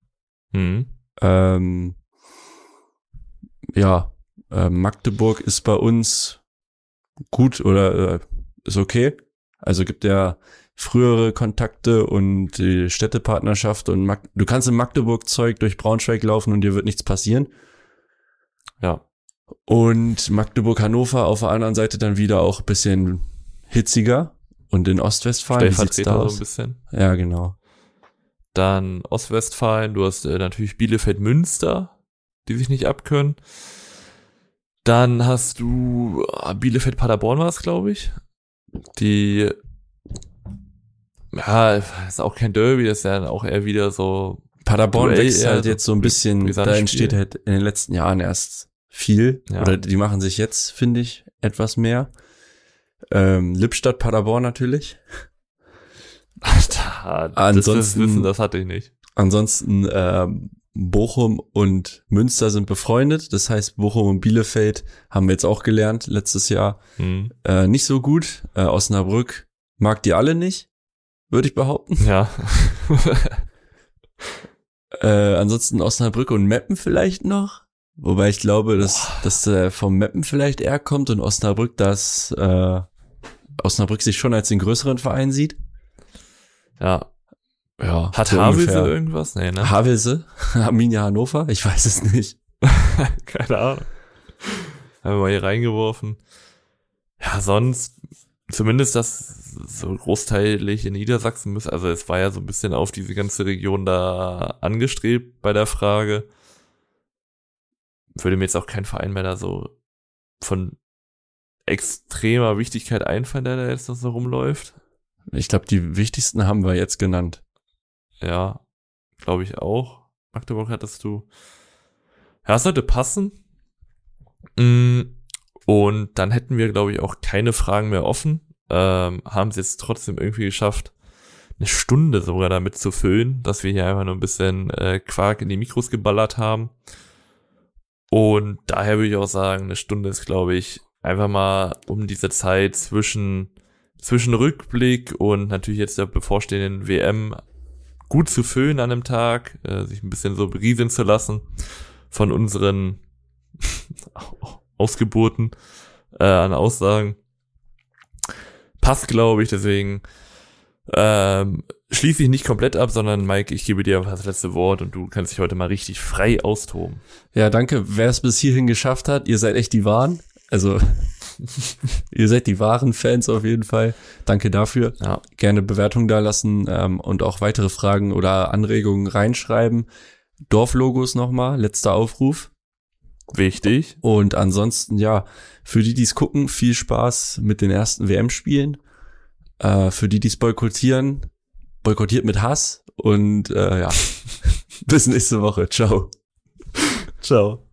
Magdeburg ist bei uns gut oder ist okay. Also gibt ja frühere Kontakte und die Städtepartnerschaft und du kannst in Magdeburg Zeug durch Braunschweig laufen und dir wird nichts passieren. Ja. Und Magdeburg-Hannover auf der anderen Seite dann wieder auch ein bisschen hitziger und in Ostwestfalen. Stellvertreter so ein bisschen. Ja, genau. Dann Ostwestfalen, du hast natürlich Bielefeld-Münster, die sich nicht abkönnen. Dann hast du Bielefeld-Paderborn war es, glaube ich. Die ist auch kein Derby, das ist ja auch eher wieder so. Paderborn wächst halt jetzt so ein bisschen, da entsteht halt in den letzten Jahren erst viel. Ja. Oder die machen sich jetzt, finde ich, etwas mehr. Lippstadt, Paderborn natürlich. Ansonsten, das hatte ich nicht. Ansonsten Bochum und Münster sind befreundet. Das heißt, Bochum und Bielefeld haben wir jetzt auch gelernt letztes Jahr. Nicht so gut. Osnabrück mag die alle nicht, würde ich behaupten. Ja. Ansonsten Osnabrück und Meppen vielleicht noch. Wobei ich glaube, dass vom Meppen vielleicht eher kommt und Osnabrück Osnabrück sich schon als den größeren Verein sieht. Ja. Ja. Hat so Havelse ungefähr. irgendwas? Nee, ne? Havelse? Arminia Hannover? Ich weiß es nicht. Keine Ahnung. Haben wir mal hier reingeworfen. Ja, sonst, zumindest das so großteilig in Niedersachsen müsste, also es war ja so ein bisschen auf diese ganze Region da angestrebt bei der Frage. Würde mir jetzt auch kein Verein mehr da so von extremer Wichtigkeit einfallen, der da jetzt noch so rumläuft. Ich glaube, die wichtigsten haben wir jetzt genannt. Ja, glaube ich auch. Magdeburg hattest du. Ja, es sollte passen. Und dann hätten wir, glaube ich, auch keine Fragen mehr offen. Haben sie jetzt trotzdem irgendwie geschafft, eine Stunde sogar damit zu füllen, dass wir hier einfach nur ein bisschen Quark in die Mikros geballert haben. Und daher würde ich auch sagen, eine Stunde ist, glaube ich, einfach mal um diese Zeit zwischen Rückblick und natürlich jetzt der bevorstehenden WM gut zu füllen an einem Tag, sich ein bisschen so berieseln zu lassen von unseren Ausgeburten an Aussagen. Passt, glaube ich, deswegen schließe ich nicht komplett ab, sondern Mike, ich gebe dir einfach das letzte Wort und du kannst dich heute mal richtig frei austoben. Ja, danke. Wer es bis hierhin geschafft hat, ihr seid echt die Wahren. Also ihr seid die wahren Fans auf jeden Fall. Danke dafür. Ja. Gerne Bewertungen da lassen und auch weitere Fragen oder Anregungen reinschreiben. Dorflogos nochmal, letzter Aufruf. Wichtig. Und ansonsten, ja, für die es gucken, viel Spaß mit den ersten WM-Spielen. Für die es boykottiert mit Hass. Und ja, bis nächste Woche. Ciao. Ciao.